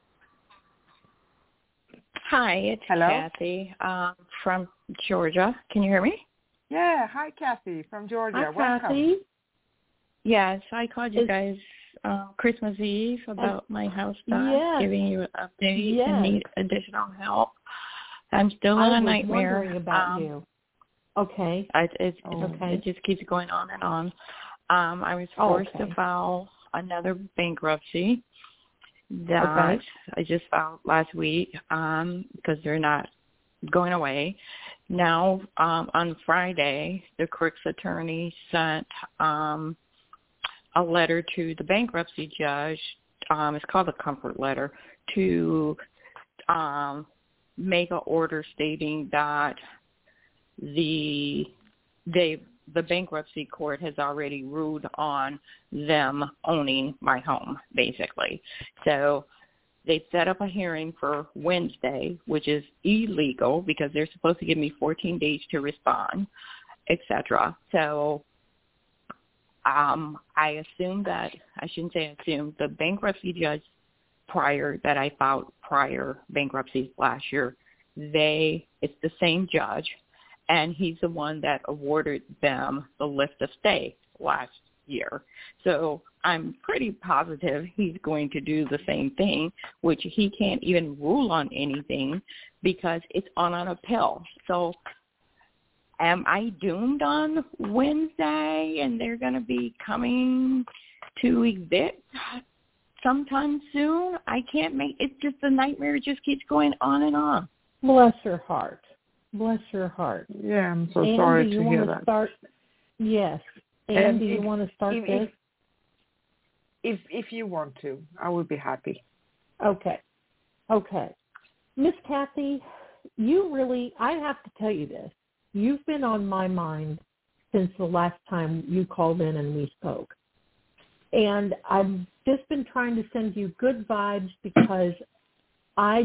[SPEAKER 7] Hi, it's
[SPEAKER 3] Hello?
[SPEAKER 7] Kathy from Georgia. Can you hear me?
[SPEAKER 3] Yeah. Hi, Kathy from Georgia.
[SPEAKER 1] Hi,
[SPEAKER 3] Welcome.
[SPEAKER 1] Kathy.
[SPEAKER 7] Yes, I called you guys Christmas Eve about my house stuff, giving you an update and need additional help. I'm still in a nightmare.
[SPEAKER 1] Wondering about you. Okay.
[SPEAKER 7] It just keeps going on and on. I was forced to file another bankruptcy that I just filed last week because they're not going away. Now, on Friday, the Crooks attorney sent a letter to the bankruptcy judge. It's called a comfort letter to make an order stating that the bankruptcy court has already ruled on them owning my home, basically. So they set up a hearing for Wednesday, which is illegal because they're supposed to give me 14 days to respond, etc. So I assume that, I shouldn't say assume, the bankruptcy judge that I filed prior bankruptcies last year, it's the same judge, and he's the one that awarded them the lift of stay last year. So I'm pretty positive he's going to do the same thing, which he can't even rule on anything because it's on an appeal. So am I doomed on Wednesday and they're going to be coming to evict sometime soon? I can't make it. Just the nightmare just keeps going on and on.
[SPEAKER 1] Bless her heart. Bless your heart.
[SPEAKER 3] Yeah, I'm so
[SPEAKER 1] Andy,
[SPEAKER 3] sorry to
[SPEAKER 1] you
[SPEAKER 3] hear
[SPEAKER 1] want
[SPEAKER 3] that.
[SPEAKER 1] to start? Yes. Andy, you want to start this?
[SPEAKER 3] If you want to, I would be happy.
[SPEAKER 1] Okay. Miss Kathy, I have to tell you this. You've been on my mind since the last time you called in and we spoke. And I've just been trying to send you good vibes because I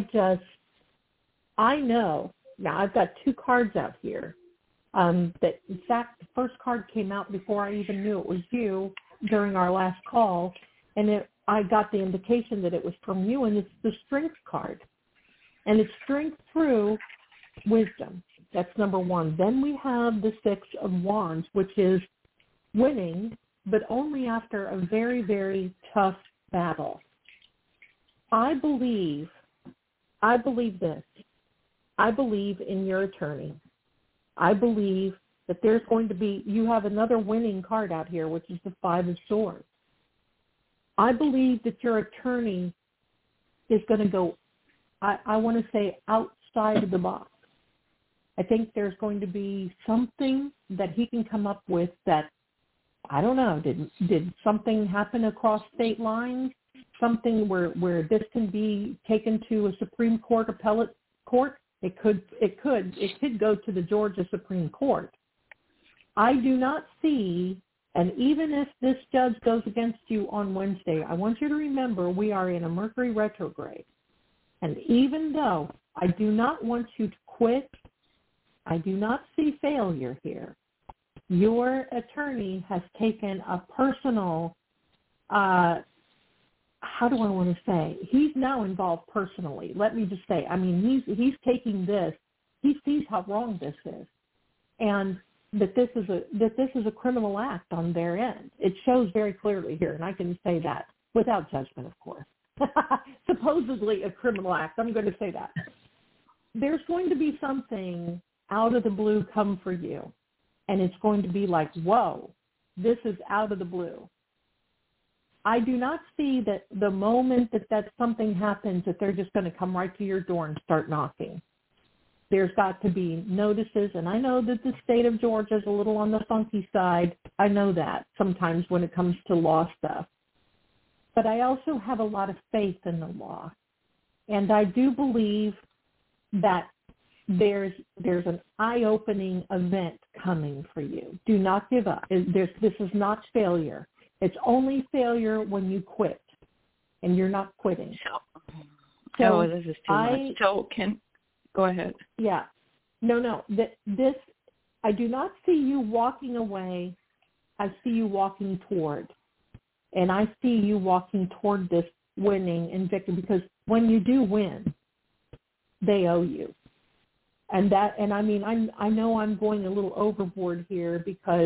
[SPEAKER 1] know, now I've got 2 cards out here, that in fact the first card came out before I even knew it was you during our last call, and I got the indication that it was from you, and it's the Strength card. And it's strength through wisdom. That's number 1. Then we have the 6 of Wands, which is winning, but only after a very, very tough battle. I believe this. I believe in your attorney. I believe that there's going to be, you have another winning card out here, which is the 5 of Swords. I believe that your attorney is going to go, I want to say, outside of the box. I think there's going to be something that he can come up with that, I don't know, did something happen across state lines? Something where this can be taken to a Supreme Court appellate court? It could go to the Georgia Supreme Court. I do not see, and even if this judge goes against you on Wednesday, I want you to remember we are in a Mercury retrograde. And even though I do not want you to quit, I do not see failure here. Your attorney has taken a personal, how do I want to say? He's now involved personally. Let me just say, I mean, he's taking this. He sees how wrong this is, and that this is a criminal act on their end. It shows very clearly here, and I can say that without judgment, of course. Supposedly a criminal act. I'm going to say that. There's going to be something out of the blue come for you, and it's going to be like, whoa, this is out of the blue. I do not see that the moment that something happens that they're just going to come right to your door and start knocking. There's got to be notices, and I know that the state of Georgia is a little on the funky side. I know that sometimes when it comes to law stuff. But I also have a lot of faith in the law. And I do believe that there's an eye-opening event coming for you. Do not give up. This is not failure. It's only failure when you quit, and you're not quitting.
[SPEAKER 7] So this is too much. So go ahead.
[SPEAKER 1] Yeah. No. This, I do not see you walking away. I see you walking toward. And I see you walking toward this winning and victory, because when you do win, they owe you. And I mean, I know I'm going a little overboard here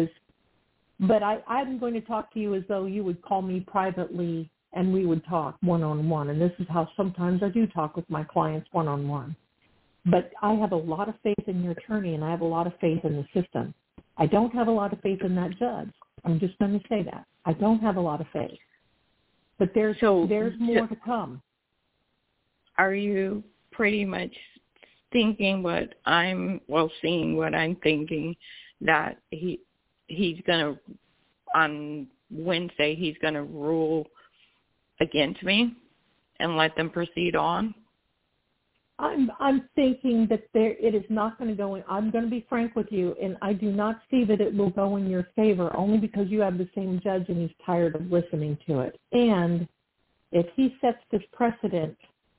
[SPEAKER 1] but I'm going to talk to you as though you would call me privately and we would talk one-on-one. And this is how sometimes I do talk with my clients one-on-one. But I have a lot of faith in your attorney, and I have a lot of faith in the system. I don't have a lot of faith in that judge. I'm just going to say that. I don't have a lot of faith. But there's more to come.
[SPEAKER 7] Are you pretty much thinking seeing what I'm thinking, that he's going to, on Wednesday, he's going to rule against me and let them proceed on?
[SPEAKER 1] I'm thinking that it is not going to go in. I'm going to be frank with you, and I do not see that it will go in your favor, only because you have the same judge and he's tired of listening to it. And if he sets this precedent,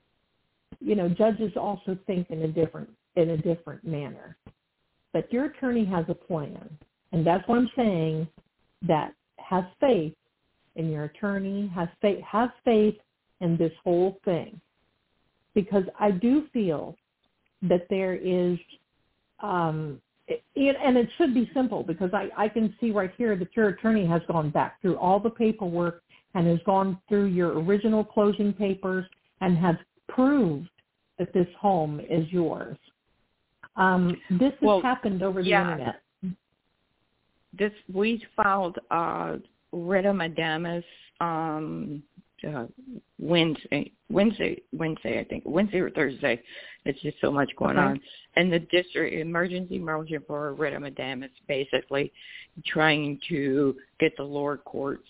[SPEAKER 1] judges also think in a different manner. But your attorney has a plan, and that's what I'm saying. That have faith in your attorney. Have faith in this whole thing. Because I do feel that there is, and it should be simple, because I can see right here that your attorney has gone back through all the paperwork and has gone through your original closing papers and has proved that this home is yours. This has happened over the internet.
[SPEAKER 7] We filed writ of mandamus Wednesday, I think, Wednesday or Thursday. It's just so much going on. And the district emergency motion for writ of mandamus, basically trying to get the lower courts,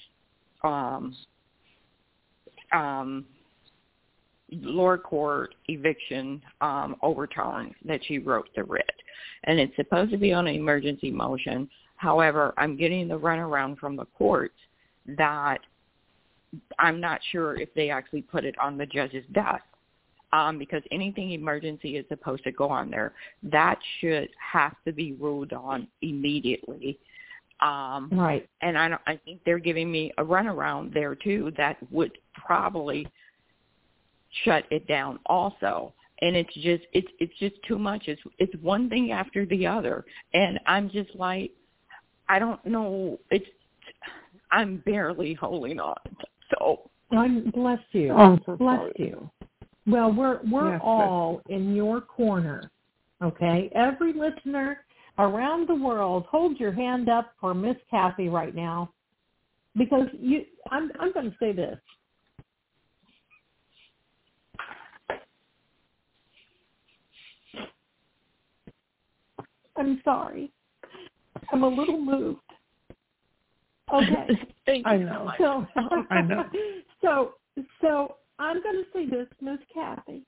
[SPEAKER 7] lower court eviction overturned that she wrote the writ. And it's supposed to be on an emergency motion. However, I'm getting the runaround from the courts that I'm not sure if they actually put it on the judge's desk, because anything emergency is supposed to go on there. That should have to be ruled on immediately.
[SPEAKER 1] Right.
[SPEAKER 7] And I think they're giving me a runaround there too that would probably shut it down also. And it's just too much. It's one thing after the other, and I'm just like, I don't know. I'm barely holding on. So
[SPEAKER 1] bless you.
[SPEAKER 3] So
[SPEAKER 1] bless
[SPEAKER 3] sorry.
[SPEAKER 1] you. Well, we're all in your corner. Okay, every listener around the world, hold your hand up for Miss Kathy right now, because I'm going to say this. I'm sorry. I'm a little moved. Okay.
[SPEAKER 7] Thank you
[SPEAKER 3] I know.
[SPEAKER 7] so much.
[SPEAKER 3] I know.
[SPEAKER 1] So I'm going to say this, Miss Kathy.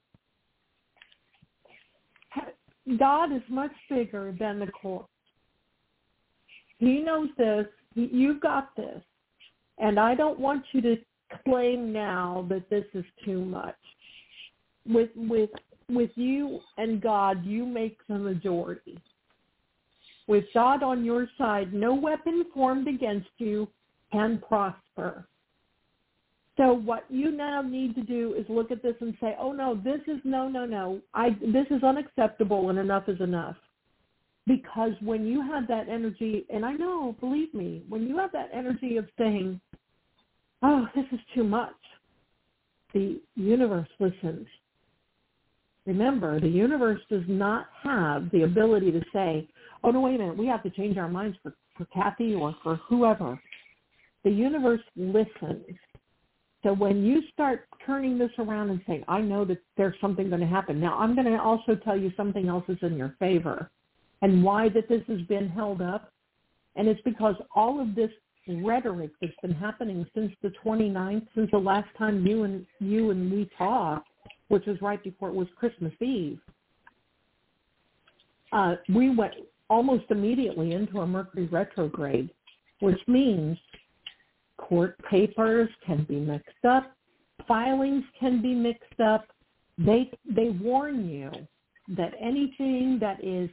[SPEAKER 1] God is much bigger than the court. He knows this. You've got this. And I don't want you to claim now that this is too much. With you and God, you make the majority. With God on your side, no weapon formed against you can prosper. So what you now need to do is look at this and say, oh, no, this is this is unacceptable, and enough is enough. Because when you have that energy, and I know, believe me, when you have that energy of saying, oh, this is too much, the universe listens. Remember, the universe does not have the ability to say, oh, no, wait a minute, we have to change our minds for Kathy or for whoever. The universe listens. So when you start turning this around and saying, I know that there's something going to happen. Now, I'm going to also tell you something else is in your favor and why that this has been held up. And it's because all of this rhetoric that's been happening since the 29th, since the last time you and we talked, which was right before it was Christmas Eve, we went almost immediately into a Mercury retrograde, which means court papers can be mixed up, filings can be mixed up. They warn you that anything that is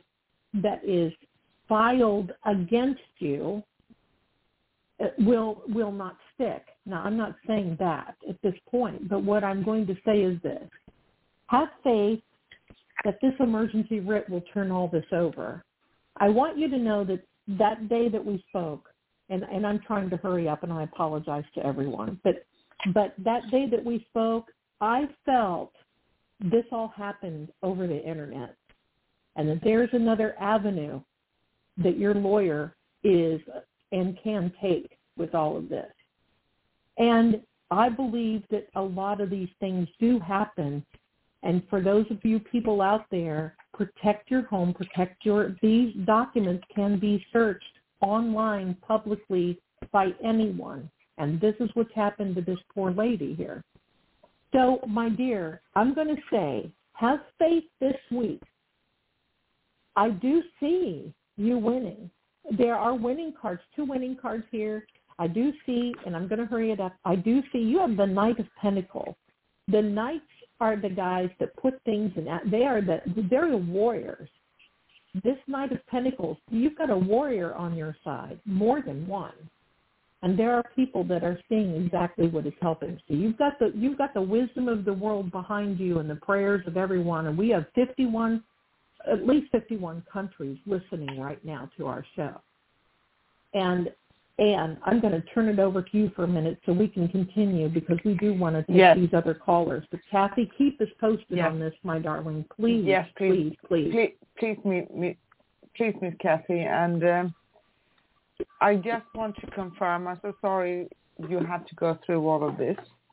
[SPEAKER 1] filed against you will not stick. Now, I'm not saying that at this point, but what I'm going to say is this. Have faith that this emergency writ will turn all this over. I want you to know that day that we spoke, and I'm trying to hurry up, and I apologize to everyone, but that day that we spoke, I felt this all happened over the internet, and that there's another avenue that your lawyer is and can take with all of this. And I believe that a lot of these things do happen. And for those of you people out there, protect your home, these documents can be searched online publicly by anyone. And this is what's happened to this poor lady here. So, my dear, I'm going to say, have faith this week. I do see you winning. There are winning cards, 2 winning cards here. I do see, and I'm going to hurry it up, I do see you have the Knight of Pentacles. The Knights are the guys that put things in that. They're the warriors. This Knight of Pentacles, you've got a warrior on your side, more than one. And there are people that are seeing exactly what is helping. So you've got the wisdom of the world behind you and the prayers of everyone. And we have at least 51 countries listening right now to our show. And I'm going to turn it over to you for a minute so we can continue because we do want to take these other callers. But Kathy, keep us posted on this, my darling. Please, please.
[SPEAKER 3] Please, Miss Kathy. And I just want to confirm, I'm so sorry you had to go through all of this.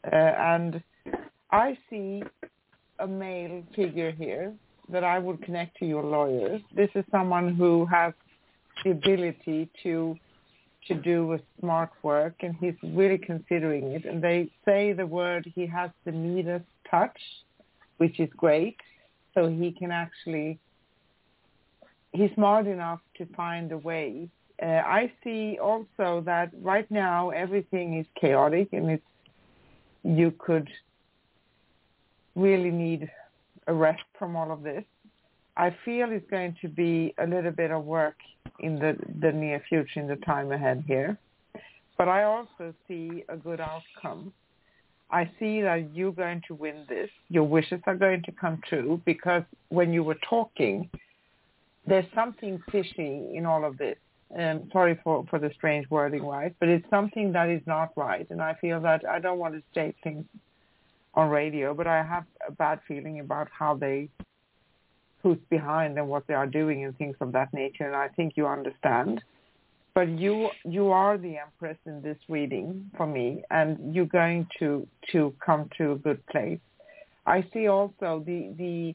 [SPEAKER 3] and I see a male figure here that I would connect to your lawyers. This is someone who has the ability to do a smart work, and he's really considering it. And they say the word, he has the Midas touch, which is great. So he can actually, he's smart enough to find a way. I see also that right now everything is chaotic, and you could really need a rest from all of this. I feel it's going to be a little bit of work in the near future, in the time ahead here. But I also see a good outcome. I see that you're going to win this. Your wishes are going to come true, because when you were talking, there's something fishy in all of this. Sorry for the strange wording, right? But it's something that is not right. And I feel that I don't want to state things on radio, but I have a bad feeling about who's behind and what they are doing and things of that nature. And I think you understand. But you are the Empress in this reading for me, and you're going to come to a good place. I see also the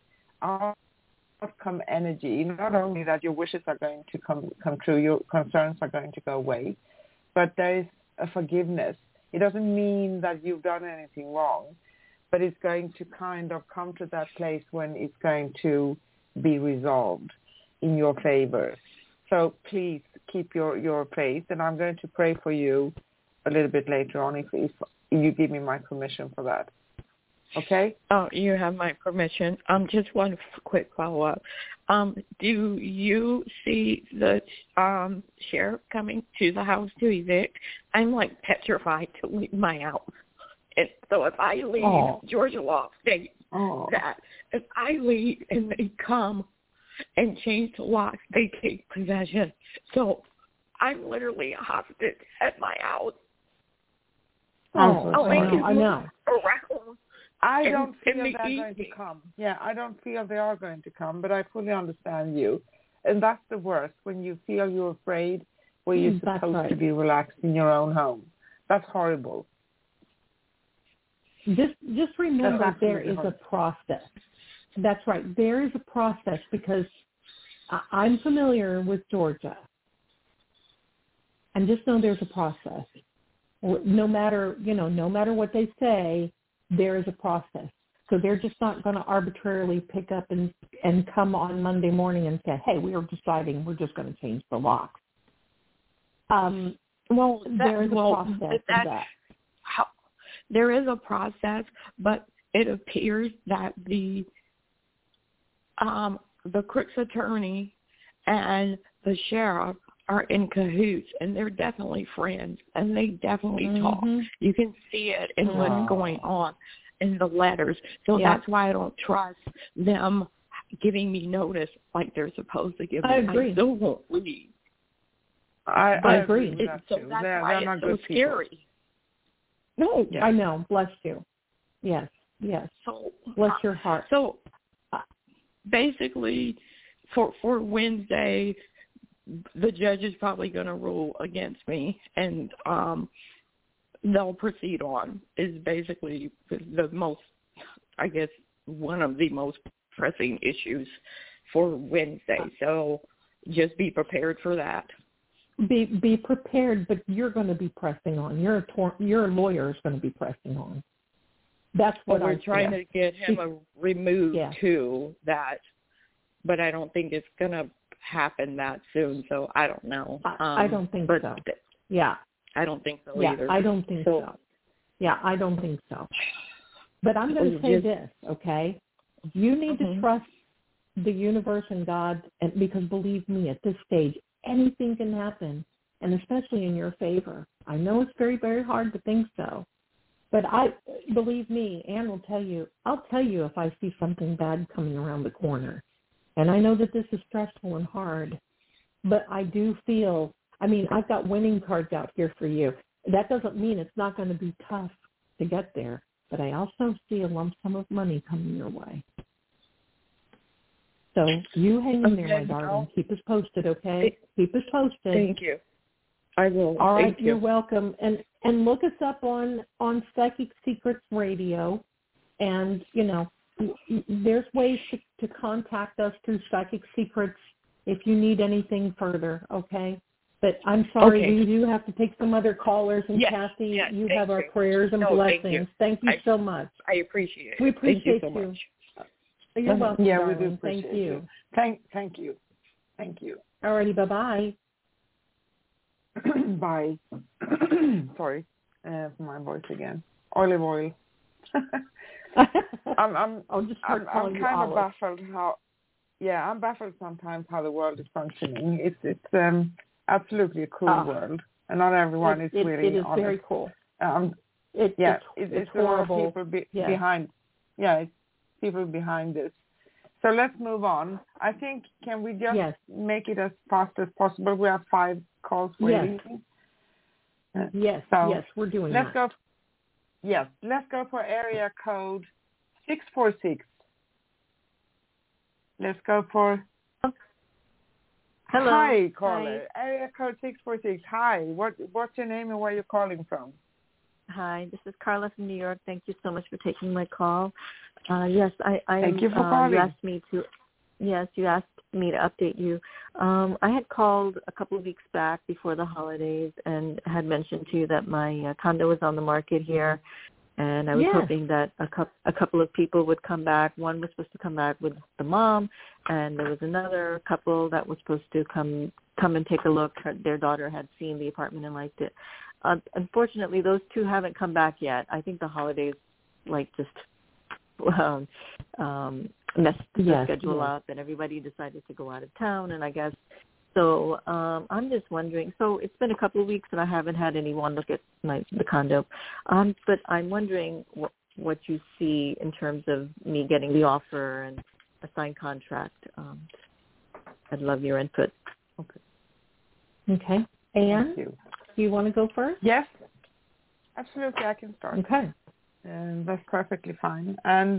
[SPEAKER 3] outcome energy, not only that your wishes are going to come true, your concerns are going to go away, but there is a forgiveness. It doesn't mean that you've done anything wrong, but it's going to kind of come to that place when it's going to be resolved in your favor. So please keep your faith, and I'm going to pray for you a little bit later on if you give me my permission for that. Okay?
[SPEAKER 7] Oh, you have my permission. Just one quick follow-up. Do you see the sheriff coming to the house to evict? I'm like petrified to leave my house. And so if I leave, Georgia law states that if I leave and they come and change the locks, they take possession. So I'm literally a hostage at my house.
[SPEAKER 3] I know.
[SPEAKER 7] Around.
[SPEAKER 3] I don't feel they're going to come. Yeah, I don't feel they are going to come, but I fully understand you. And that's the worst, when you feel you're afraid, where you're supposed to be relaxed in your own home. That's horrible.
[SPEAKER 1] Just remember there is a process. That's right. There is a process, because I'm familiar with Georgia. And just know there's a process. No matter what they say, there is a process. So they're just not going to arbitrarily pick up and come on Monday morning and say, hey, we are deciding we're just going to change the locks. There is a process of that.
[SPEAKER 7] There is a process, but it appears that the Crook's attorney and the sheriff are in cahoots, and they're definitely friends, and they definitely talk. You can see it in what's going on in the letters. So that's why I don't trust them giving me notice like they're supposed to give me.
[SPEAKER 1] I agree.
[SPEAKER 7] I still won't leave.
[SPEAKER 3] I agree.
[SPEAKER 7] So that's why it's so scary. No.
[SPEAKER 1] Yes. I know. Bless you. Yes.
[SPEAKER 7] So
[SPEAKER 1] bless your heart.
[SPEAKER 7] So basically, for Wednesday, the judge is probably going to rule against me, and they'll proceed on. Is basically the most, I guess, one of the most pressing issues for Wednesday. So just be prepared for that.
[SPEAKER 1] Be prepared, but you're going to be pressing on. Your lawyer is going to be pressing on. That's what
[SPEAKER 7] we're trying to get him removed to that, but I don't think it's going to happen that soon. So I don't know.
[SPEAKER 1] I don't think so. Yeah,
[SPEAKER 7] I don't think so either.
[SPEAKER 1] I don't think so. Yeah, I don't think so. But I'm going to say this, okay? You need to trust the universe and God, and because believe me, at this stage, anything can happen, and especially in your favor. I know it's very, very hard to think so, but believe me, Anne will tell you, I'll tell you if I see something bad coming around the corner. And I know that this is stressful and hard, but I do feel, I've got winning cards out here for you. That doesn't mean it's not going to be tough to get there, but I also see a lump sum of money coming your way. So you hang in there, my darling. Keep us posted, okay? Keep us posted.
[SPEAKER 7] Thank you.
[SPEAKER 5] I will.
[SPEAKER 1] All right,
[SPEAKER 5] Thank you.
[SPEAKER 1] you're welcome. And look us up on Psychic Secrets Radio, and there's ways to contact us through Psychic Secrets if you need anything further. Okay. But I'm sorry, we do have to take some other callers. And Kathy, you have our prayers and blessings. Thank you so much.
[SPEAKER 7] I appreciate it.
[SPEAKER 1] We appreciate
[SPEAKER 7] Thank you so much.
[SPEAKER 1] You're welcome.
[SPEAKER 3] Yeah,
[SPEAKER 1] darling.
[SPEAKER 3] we do appreciate
[SPEAKER 1] Thank you.
[SPEAKER 3] Thank you. Thank you.
[SPEAKER 1] All righty, bye-bye.
[SPEAKER 3] Bye. Sorry for my voice again. Olive oil. I'm kind of baffled how. Yeah, I'm baffled sometimes how the world is functioning. It's absolutely a cool world, and not everyone is really
[SPEAKER 1] It is
[SPEAKER 3] honest.
[SPEAKER 1] very cool.
[SPEAKER 3] It's
[SPEAKER 1] horrible.
[SPEAKER 3] A lot of people behind. Yeah, it's people behind this. So let's move on. I think, can we just make it as fast as possible? We have 5 calls waiting.
[SPEAKER 1] Yes, we're doing
[SPEAKER 3] let's
[SPEAKER 1] that.
[SPEAKER 3] Let's go for area code 646. Let's go for...
[SPEAKER 8] Hello.
[SPEAKER 3] Hi, caller. Hi. Area code 646. Hi. What's your name and where you're calling from?
[SPEAKER 8] Hi, this is Carla from New York. Thank you so much for taking my call. Yes,
[SPEAKER 3] Thank you for calling.
[SPEAKER 8] You asked me to update you. I had called a couple of weeks back before the holidays and had mentioned to you that my condo was on the market here, and I was hoping that a couple of people would come back. One was supposed to come back with the mom, and there was another couple that was supposed to come and take a look. Their daughter had seen the apartment and liked it. Unfortunately, those two haven't come back yet. I think the holidays just messed the schedule up, and everybody decided to go out of town, and I guess so. I'm just wondering. So it's been a couple of weeks, and I haven't had anyone look at the condo. But I'm wondering what you see in terms of me getting the offer and a signed contract. I'd love your input.
[SPEAKER 1] Okay. Anne, do you want to go first?
[SPEAKER 3] Yes, absolutely. I can start.
[SPEAKER 1] Okay.
[SPEAKER 3] That's perfectly fine. And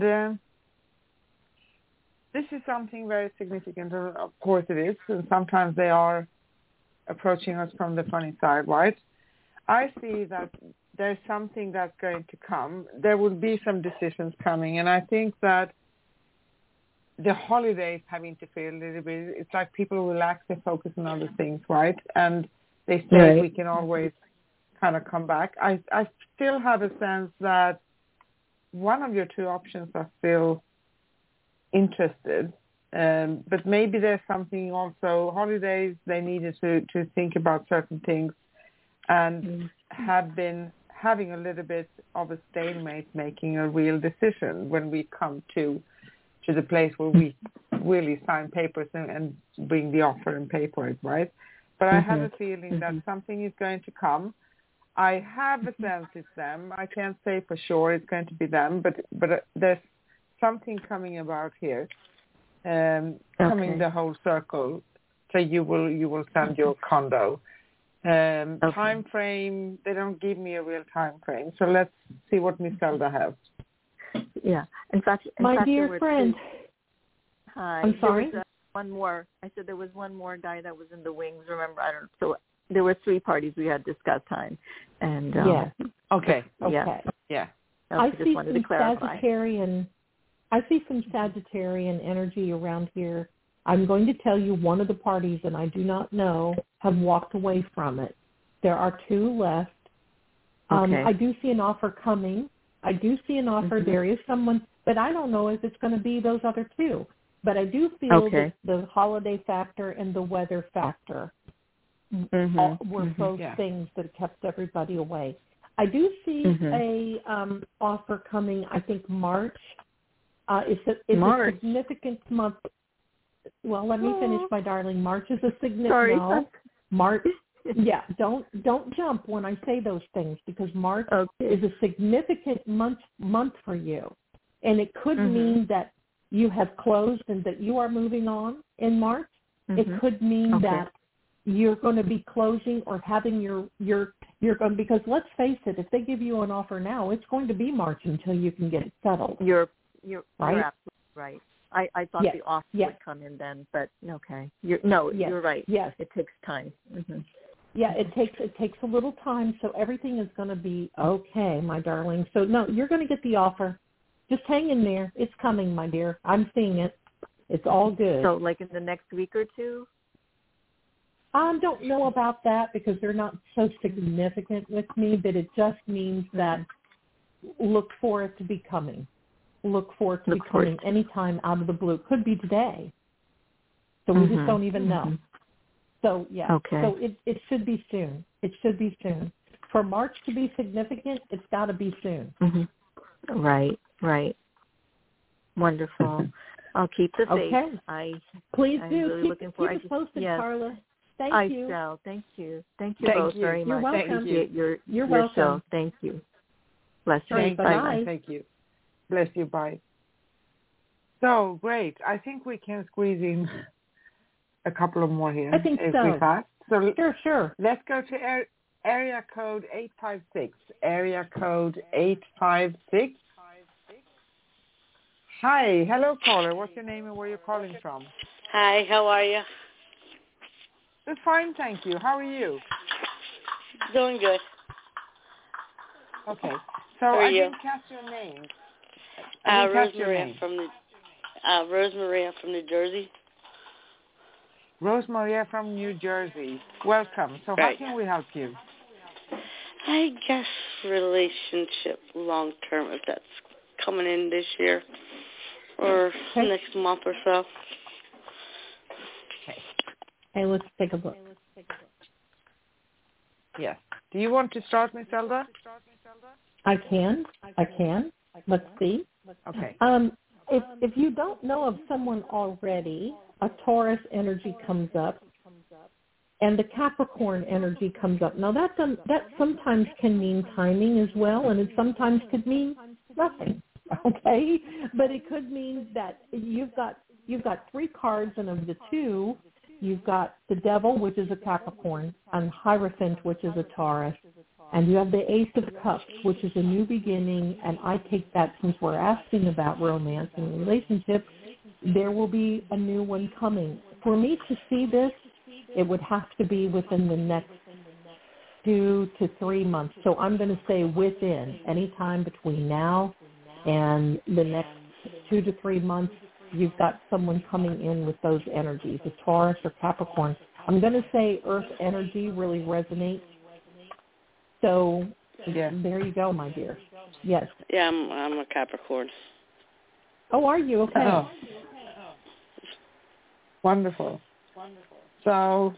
[SPEAKER 3] this is something very significant. Of course it is. And sometimes they are approaching us from the funny side, right? I see that there's something that's going to come. There will be some decisions coming. And I think that the holidays have interfered a little bit. It's like people relax their focus on other things, right? And they say we can always kind of come back. I still have a sense that one of your 2 options are still interested, but maybe there's something also, holidays, they needed to think about certain things and have been having a little bit of a stalemate making a real decision when we come to the place where we really sign papers and bring the offer and pay for it, right? But I have a feeling that something is going to come. I have a sense it's them. I can't say for sure it's going to be them, but there's something coming about here, coming the whole circle. So you will send your condo. Time frame, they don't give me a real time frame. So let's see what Miss Zelda has.
[SPEAKER 8] Yeah. In fact,
[SPEAKER 1] my dear friend.
[SPEAKER 8] Hi.
[SPEAKER 1] I'm sorry?
[SPEAKER 8] There was one more. I said there was one more guy that was in the wings. Remember, I don't know. So there were 3 parties we had discussed time. And
[SPEAKER 3] Okay.
[SPEAKER 8] Yeah.
[SPEAKER 1] I
[SPEAKER 8] just
[SPEAKER 1] see
[SPEAKER 8] wanted
[SPEAKER 1] some
[SPEAKER 8] to clarify.
[SPEAKER 1] Sagittarian energy around here. I'm going to tell you one of the parties, and I do not know, have walked away from it. There are 2 left. I do see an offer coming. I do see an offer. There is someone, but I don't know if it's going to be those other 2. But I do feel that the holiday factor and the weather factor were both things that kept everybody away. I do see a offer coming, I think March. It's a significant month. Well, let me finish, my darling. March is a significant March. Yeah, don't jump when I say those things, because March is a significant month for you. And it could mean that you have closed and that you are moving on in March. It could mean that you're going to be closing or having you're going, because let's face it, if they give you an offer now, it's going to be March until you can get it settled.
[SPEAKER 8] You're
[SPEAKER 1] right?
[SPEAKER 8] absolutely right. I thought the offer would come in then, but okay. You're right.
[SPEAKER 1] Yes.
[SPEAKER 8] It takes time.
[SPEAKER 1] Yeah, it takes a little time, so everything is going to be okay, my darling. So, no, you're going to get the offer. Just hang in there. It's coming, my dear. I'm seeing it. It's all good.
[SPEAKER 8] So, like in the next week or two?
[SPEAKER 1] I don't know about that because they're not so significant with me, but it just means that look for it to be coming. Look for it to be coming anytime out of the blue. Could be today. So we just don't even know. So, yeah.
[SPEAKER 8] Okay.
[SPEAKER 1] So it should be soon. It should be soon. For March to be significant, it's got to be soon.
[SPEAKER 8] Mm-hmm. Right. Wonderful. I'll keep the faith.
[SPEAKER 1] Okay. Please
[SPEAKER 8] I'm
[SPEAKER 1] do.
[SPEAKER 8] Really
[SPEAKER 1] keep us posted, Carla. Thank you.
[SPEAKER 8] I shall. Thank you. Thank you both very
[SPEAKER 1] You're
[SPEAKER 8] much.
[SPEAKER 1] welcome.
[SPEAKER 8] You're
[SPEAKER 1] welcome.
[SPEAKER 8] Show. Thank you. Bless you.
[SPEAKER 1] Bye.
[SPEAKER 3] Thank you. Bless you. Bye. So, great. I think we can squeeze in a couple of more here.
[SPEAKER 1] I think so.
[SPEAKER 3] So
[SPEAKER 1] sure.
[SPEAKER 3] Let's go to area code 856. Area code 856. Hi. Hello, caller. What's your name and where you're calling from?
[SPEAKER 9] Hi. How are you?
[SPEAKER 3] Fine, thank you. How are you?
[SPEAKER 9] Doing good.
[SPEAKER 3] Okay. So I didn't catch your name.
[SPEAKER 9] Rosemaria from New Jersey.
[SPEAKER 3] Rosemaria from New Jersey. Welcome. So
[SPEAKER 9] Right.
[SPEAKER 3] How can we help you?
[SPEAKER 9] I guess relationship long term, if that's coming in this year or next month or so.
[SPEAKER 1] Hey, let's take a look.
[SPEAKER 3] Yes. Do you want to start, Miss Zelda?
[SPEAKER 1] I can. Let's see.
[SPEAKER 3] Okay.
[SPEAKER 1] If you don't know of someone already, a Taurus energy comes up, and the Capricorn energy comes up. Now that sometimes can mean timing as well, and it sometimes could mean nothing. Okay, but it could mean that you've got 3 cards, and of the 2, you've got the Devil, which is a Capricorn, and Hierophant, which is a Taurus. And you have the Ace of Cups, which is a new beginning. And I take that, since we're asking about romance and relationships, there will be a new one coming. For me to see this, it would have to be within the next 2 to 3 months. So I'm going to say within any time between now and the next 2 to 3 months, you've got someone coming in with those energies, a Taurus or Capricorn. I'm going to say Earth energy really resonates. So there you go, my dear. Yes.
[SPEAKER 9] Yeah, I'm a Capricorn.
[SPEAKER 1] Oh, are you? Okay.
[SPEAKER 3] Oh. Wonderful. So,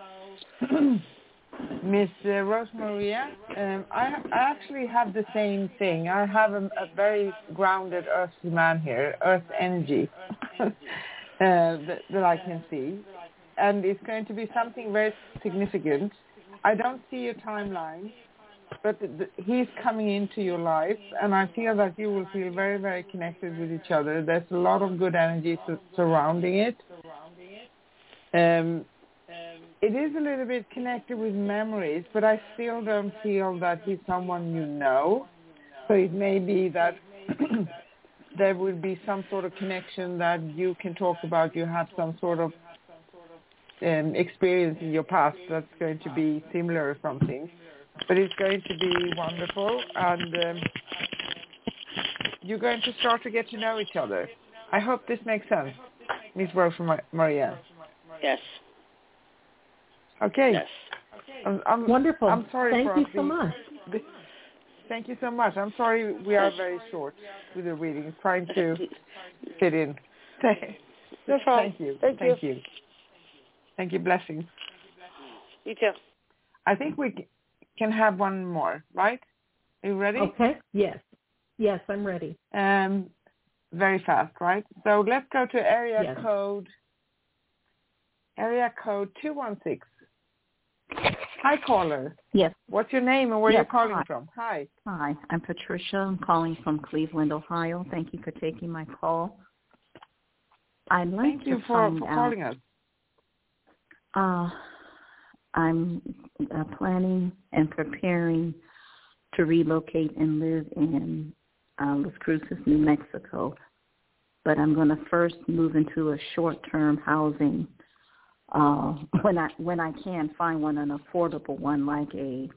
[SPEAKER 3] Miss Rosemaria, I actually have the same thing. I have a very grounded earthly man here, earth energy, that I can see. And it's going to be something very significant. I don't see a timeline, but he's coming into your life, and I feel that you will feel very, very connected with each other. There's a lot of good energy surrounding it. It is a little bit connected with memories, but I still don't feel that he's someone you know. So it may be that there will be some sort of connection that you can talk about. You have some sort of experience in your past that's going to be similar or something. But it's going to be wonderful, and you're going to start to get to know each other. I hope this makes sense, Miss Rosemaria.
[SPEAKER 9] Yes.
[SPEAKER 3] Okay.
[SPEAKER 9] Yes.
[SPEAKER 3] I'm
[SPEAKER 1] wonderful.
[SPEAKER 3] I'm sorry.
[SPEAKER 1] Thank you so much.
[SPEAKER 3] Thank you so much. I'm sorry we are very short with the reading, trying to fit in.
[SPEAKER 9] No problem.
[SPEAKER 3] Thank you.
[SPEAKER 9] Thank you.
[SPEAKER 3] Thank you. Blessings.
[SPEAKER 9] You too.
[SPEAKER 3] I think we can have one more, right? Are you ready?
[SPEAKER 1] Okay. Yes, I'm ready.
[SPEAKER 3] Very fast, right? So let's go to area code 216. Hi, caller.
[SPEAKER 10] Yes.
[SPEAKER 3] What's your name and where you're calling from? Hi.
[SPEAKER 10] Hi, I'm Patricia. I'm calling from Cleveland, Ohio. Thank you for taking my call. I'd like
[SPEAKER 3] Thank you for calling us.
[SPEAKER 10] I'm planning and preparing to relocate and live in Las Cruces, New Mexico. But I'm going to first move into a short-term housing when I can find one, an affordable one like an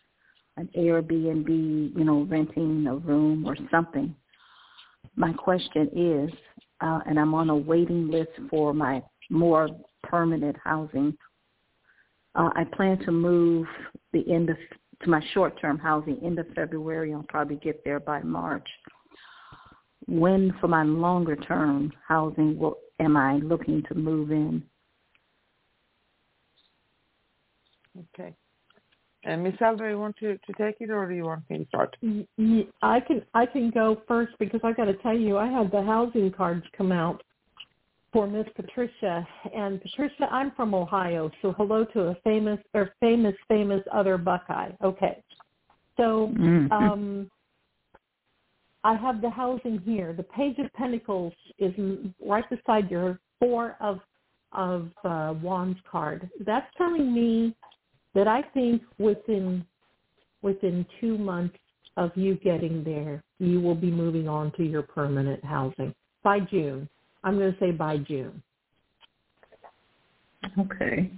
[SPEAKER 10] Airbnb, renting a room or something. My question is, and I'm on a waiting list for my more permanent housing. I plan to move to my short-term housing end of February. I'll probably get there by March. When for my longer-term housing am I looking to move in?
[SPEAKER 3] Okay. And Ms. Elder, you want to take it, or do you want me to start?
[SPEAKER 1] I can go first because I got to tell you, I had the housing cards come out for Miss Patricia. And Patricia, I'm from Ohio, so hello to a famous other Buckeye. Okay. So I have the housing here. The Page of Pentacles is right beside your Four of Wands card. That's telling me that I think within 2 months of you getting there, you will be moving on to your permanent housing by June. I'm going to say by June.
[SPEAKER 10] Okay.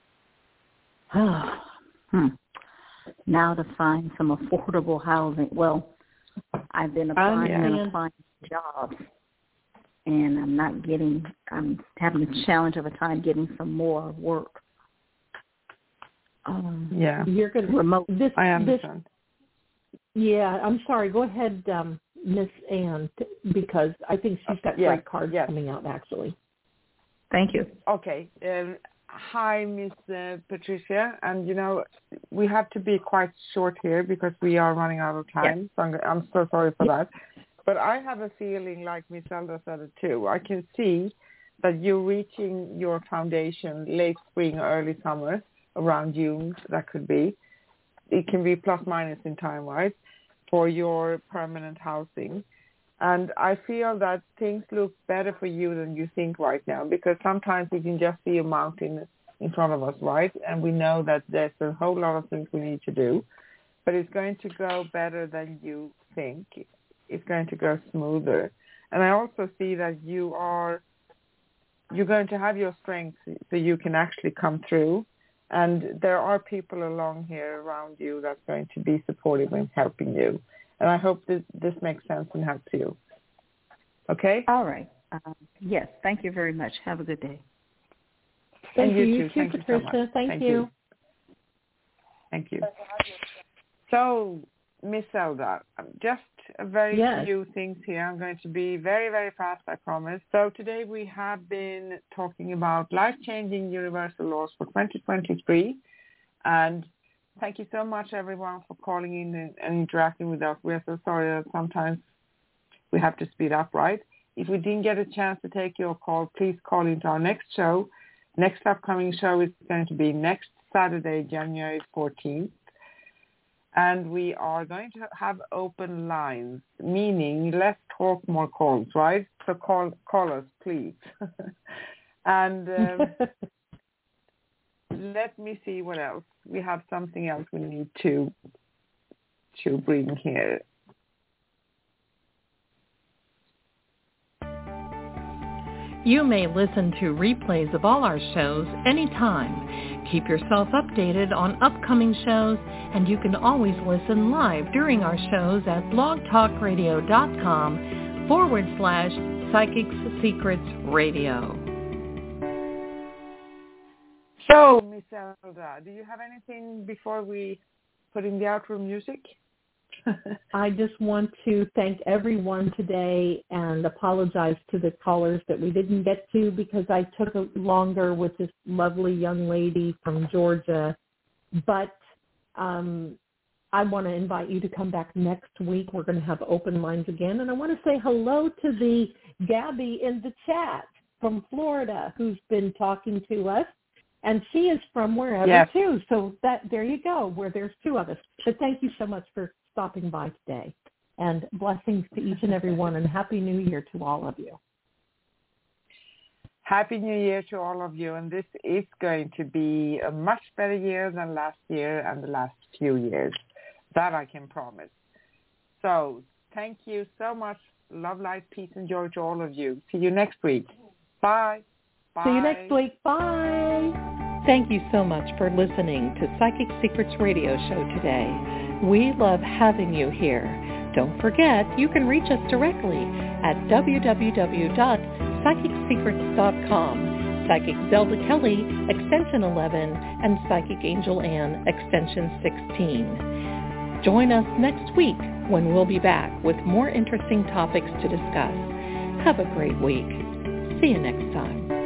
[SPEAKER 10] Now to find some affordable housing. Well, I've been applying for jobs, and I'm having a challenge of a time getting some more work.
[SPEAKER 1] You're going to
[SPEAKER 3] remote. I understand.
[SPEAKER 1] I'm sorry. Go ahead, Miss Ann, because I think she's got great cards coming out, actually.
[SPEAKER 10] Thank you.
[SPEAKER 3] Okay. Hi, Miss Patricia. And, we have to be quite short here because we are running out of time. So I'm so sorry for that. But I have a feeling, like Miss Elder said it too, I can see that you're reaching your foundation late spring, early summer, around June, that could be. It can be plus minus in time, right, for your permanent housing. And I feel that things look better for you than you think right now, because sometimes we can just see a mountain in front of us, right? And we know that there's a whole lot of things we need to do, but it's going to go better than you think. It's going to go smoother. And I also see that you're going to have your strength so you can actually come through. And there are people along here around you that's going to be supportive and helping you. And I hope this makes sense and helps you. Okay?
[SPEAKER 10] All right. Yes, thank you very much. Have a good day.
[SPEAKER 1] Thank you too, Patricia.
[SPEAKER 3] So
[SPEAKER 1] Thank you.
[SPEAKER 3] Thank you. So, Miss Elda, just a very few things here. I'm going to be very, very fast, I promise. So today we have been talking about life-changing universal laws for 2023. And thank you so much, everyone, for calling in and interacting with us. We're so sorry that sometimes we have to speed up, right? If we didn't get a chance to take your call, please call into our next show. Next upcoming show is going to be next Saturday, January 14th. And we are going to have open lines, meaning less talk, more calls, right? So call us, please. And let me see what else. We have something else we need to bring here.
[SPEAKER 2] You may listen to replays of all our shows anytime. Keep yourself updated on upcoming shows, and you can always listen live during our shows at blogtalkradio.com/Psychics Secrets Radio.
[SPEAKER 3] So, Miss Elda, do you have anything before we put in the outro music?
[SPEAKER 1] I just want to thank everyone today and apologize to the callers that we didn't get to because I took longer with this lovely young lady from Georgia. But I want to invite you to come back next week. We're going to have open lines again. And I want to say hello to the Gabby in the chat from Florida who's been talking to us. And she is from wherever, too. So there you go, where there's two of us. But thank you so much for stopping by today. And blessings to each and every one, and Happy New Year to all of you.
[SPEAKER 3] Happy New Year to all of you. And this is going to be a much better year than last year and the last few years. That I can promise. So thank you so much. Love, light, peace, and joy to all of you. See you next week. Bye. Bye.
[SPEAKER 1] See you next week. Bye.
[SPEAKER 2] Thank you so much for listening to Psychic Secrets Radio Show today. We love having you here. Don't forget, you can reach us directly at www.psychicsecrets.com. Psychic Zelda Kelly, extension 11, and Psychic Angel Ann, extension 16. Join us next week when we'll be back with more interesting topics to discuss. Have a great week. See you next time.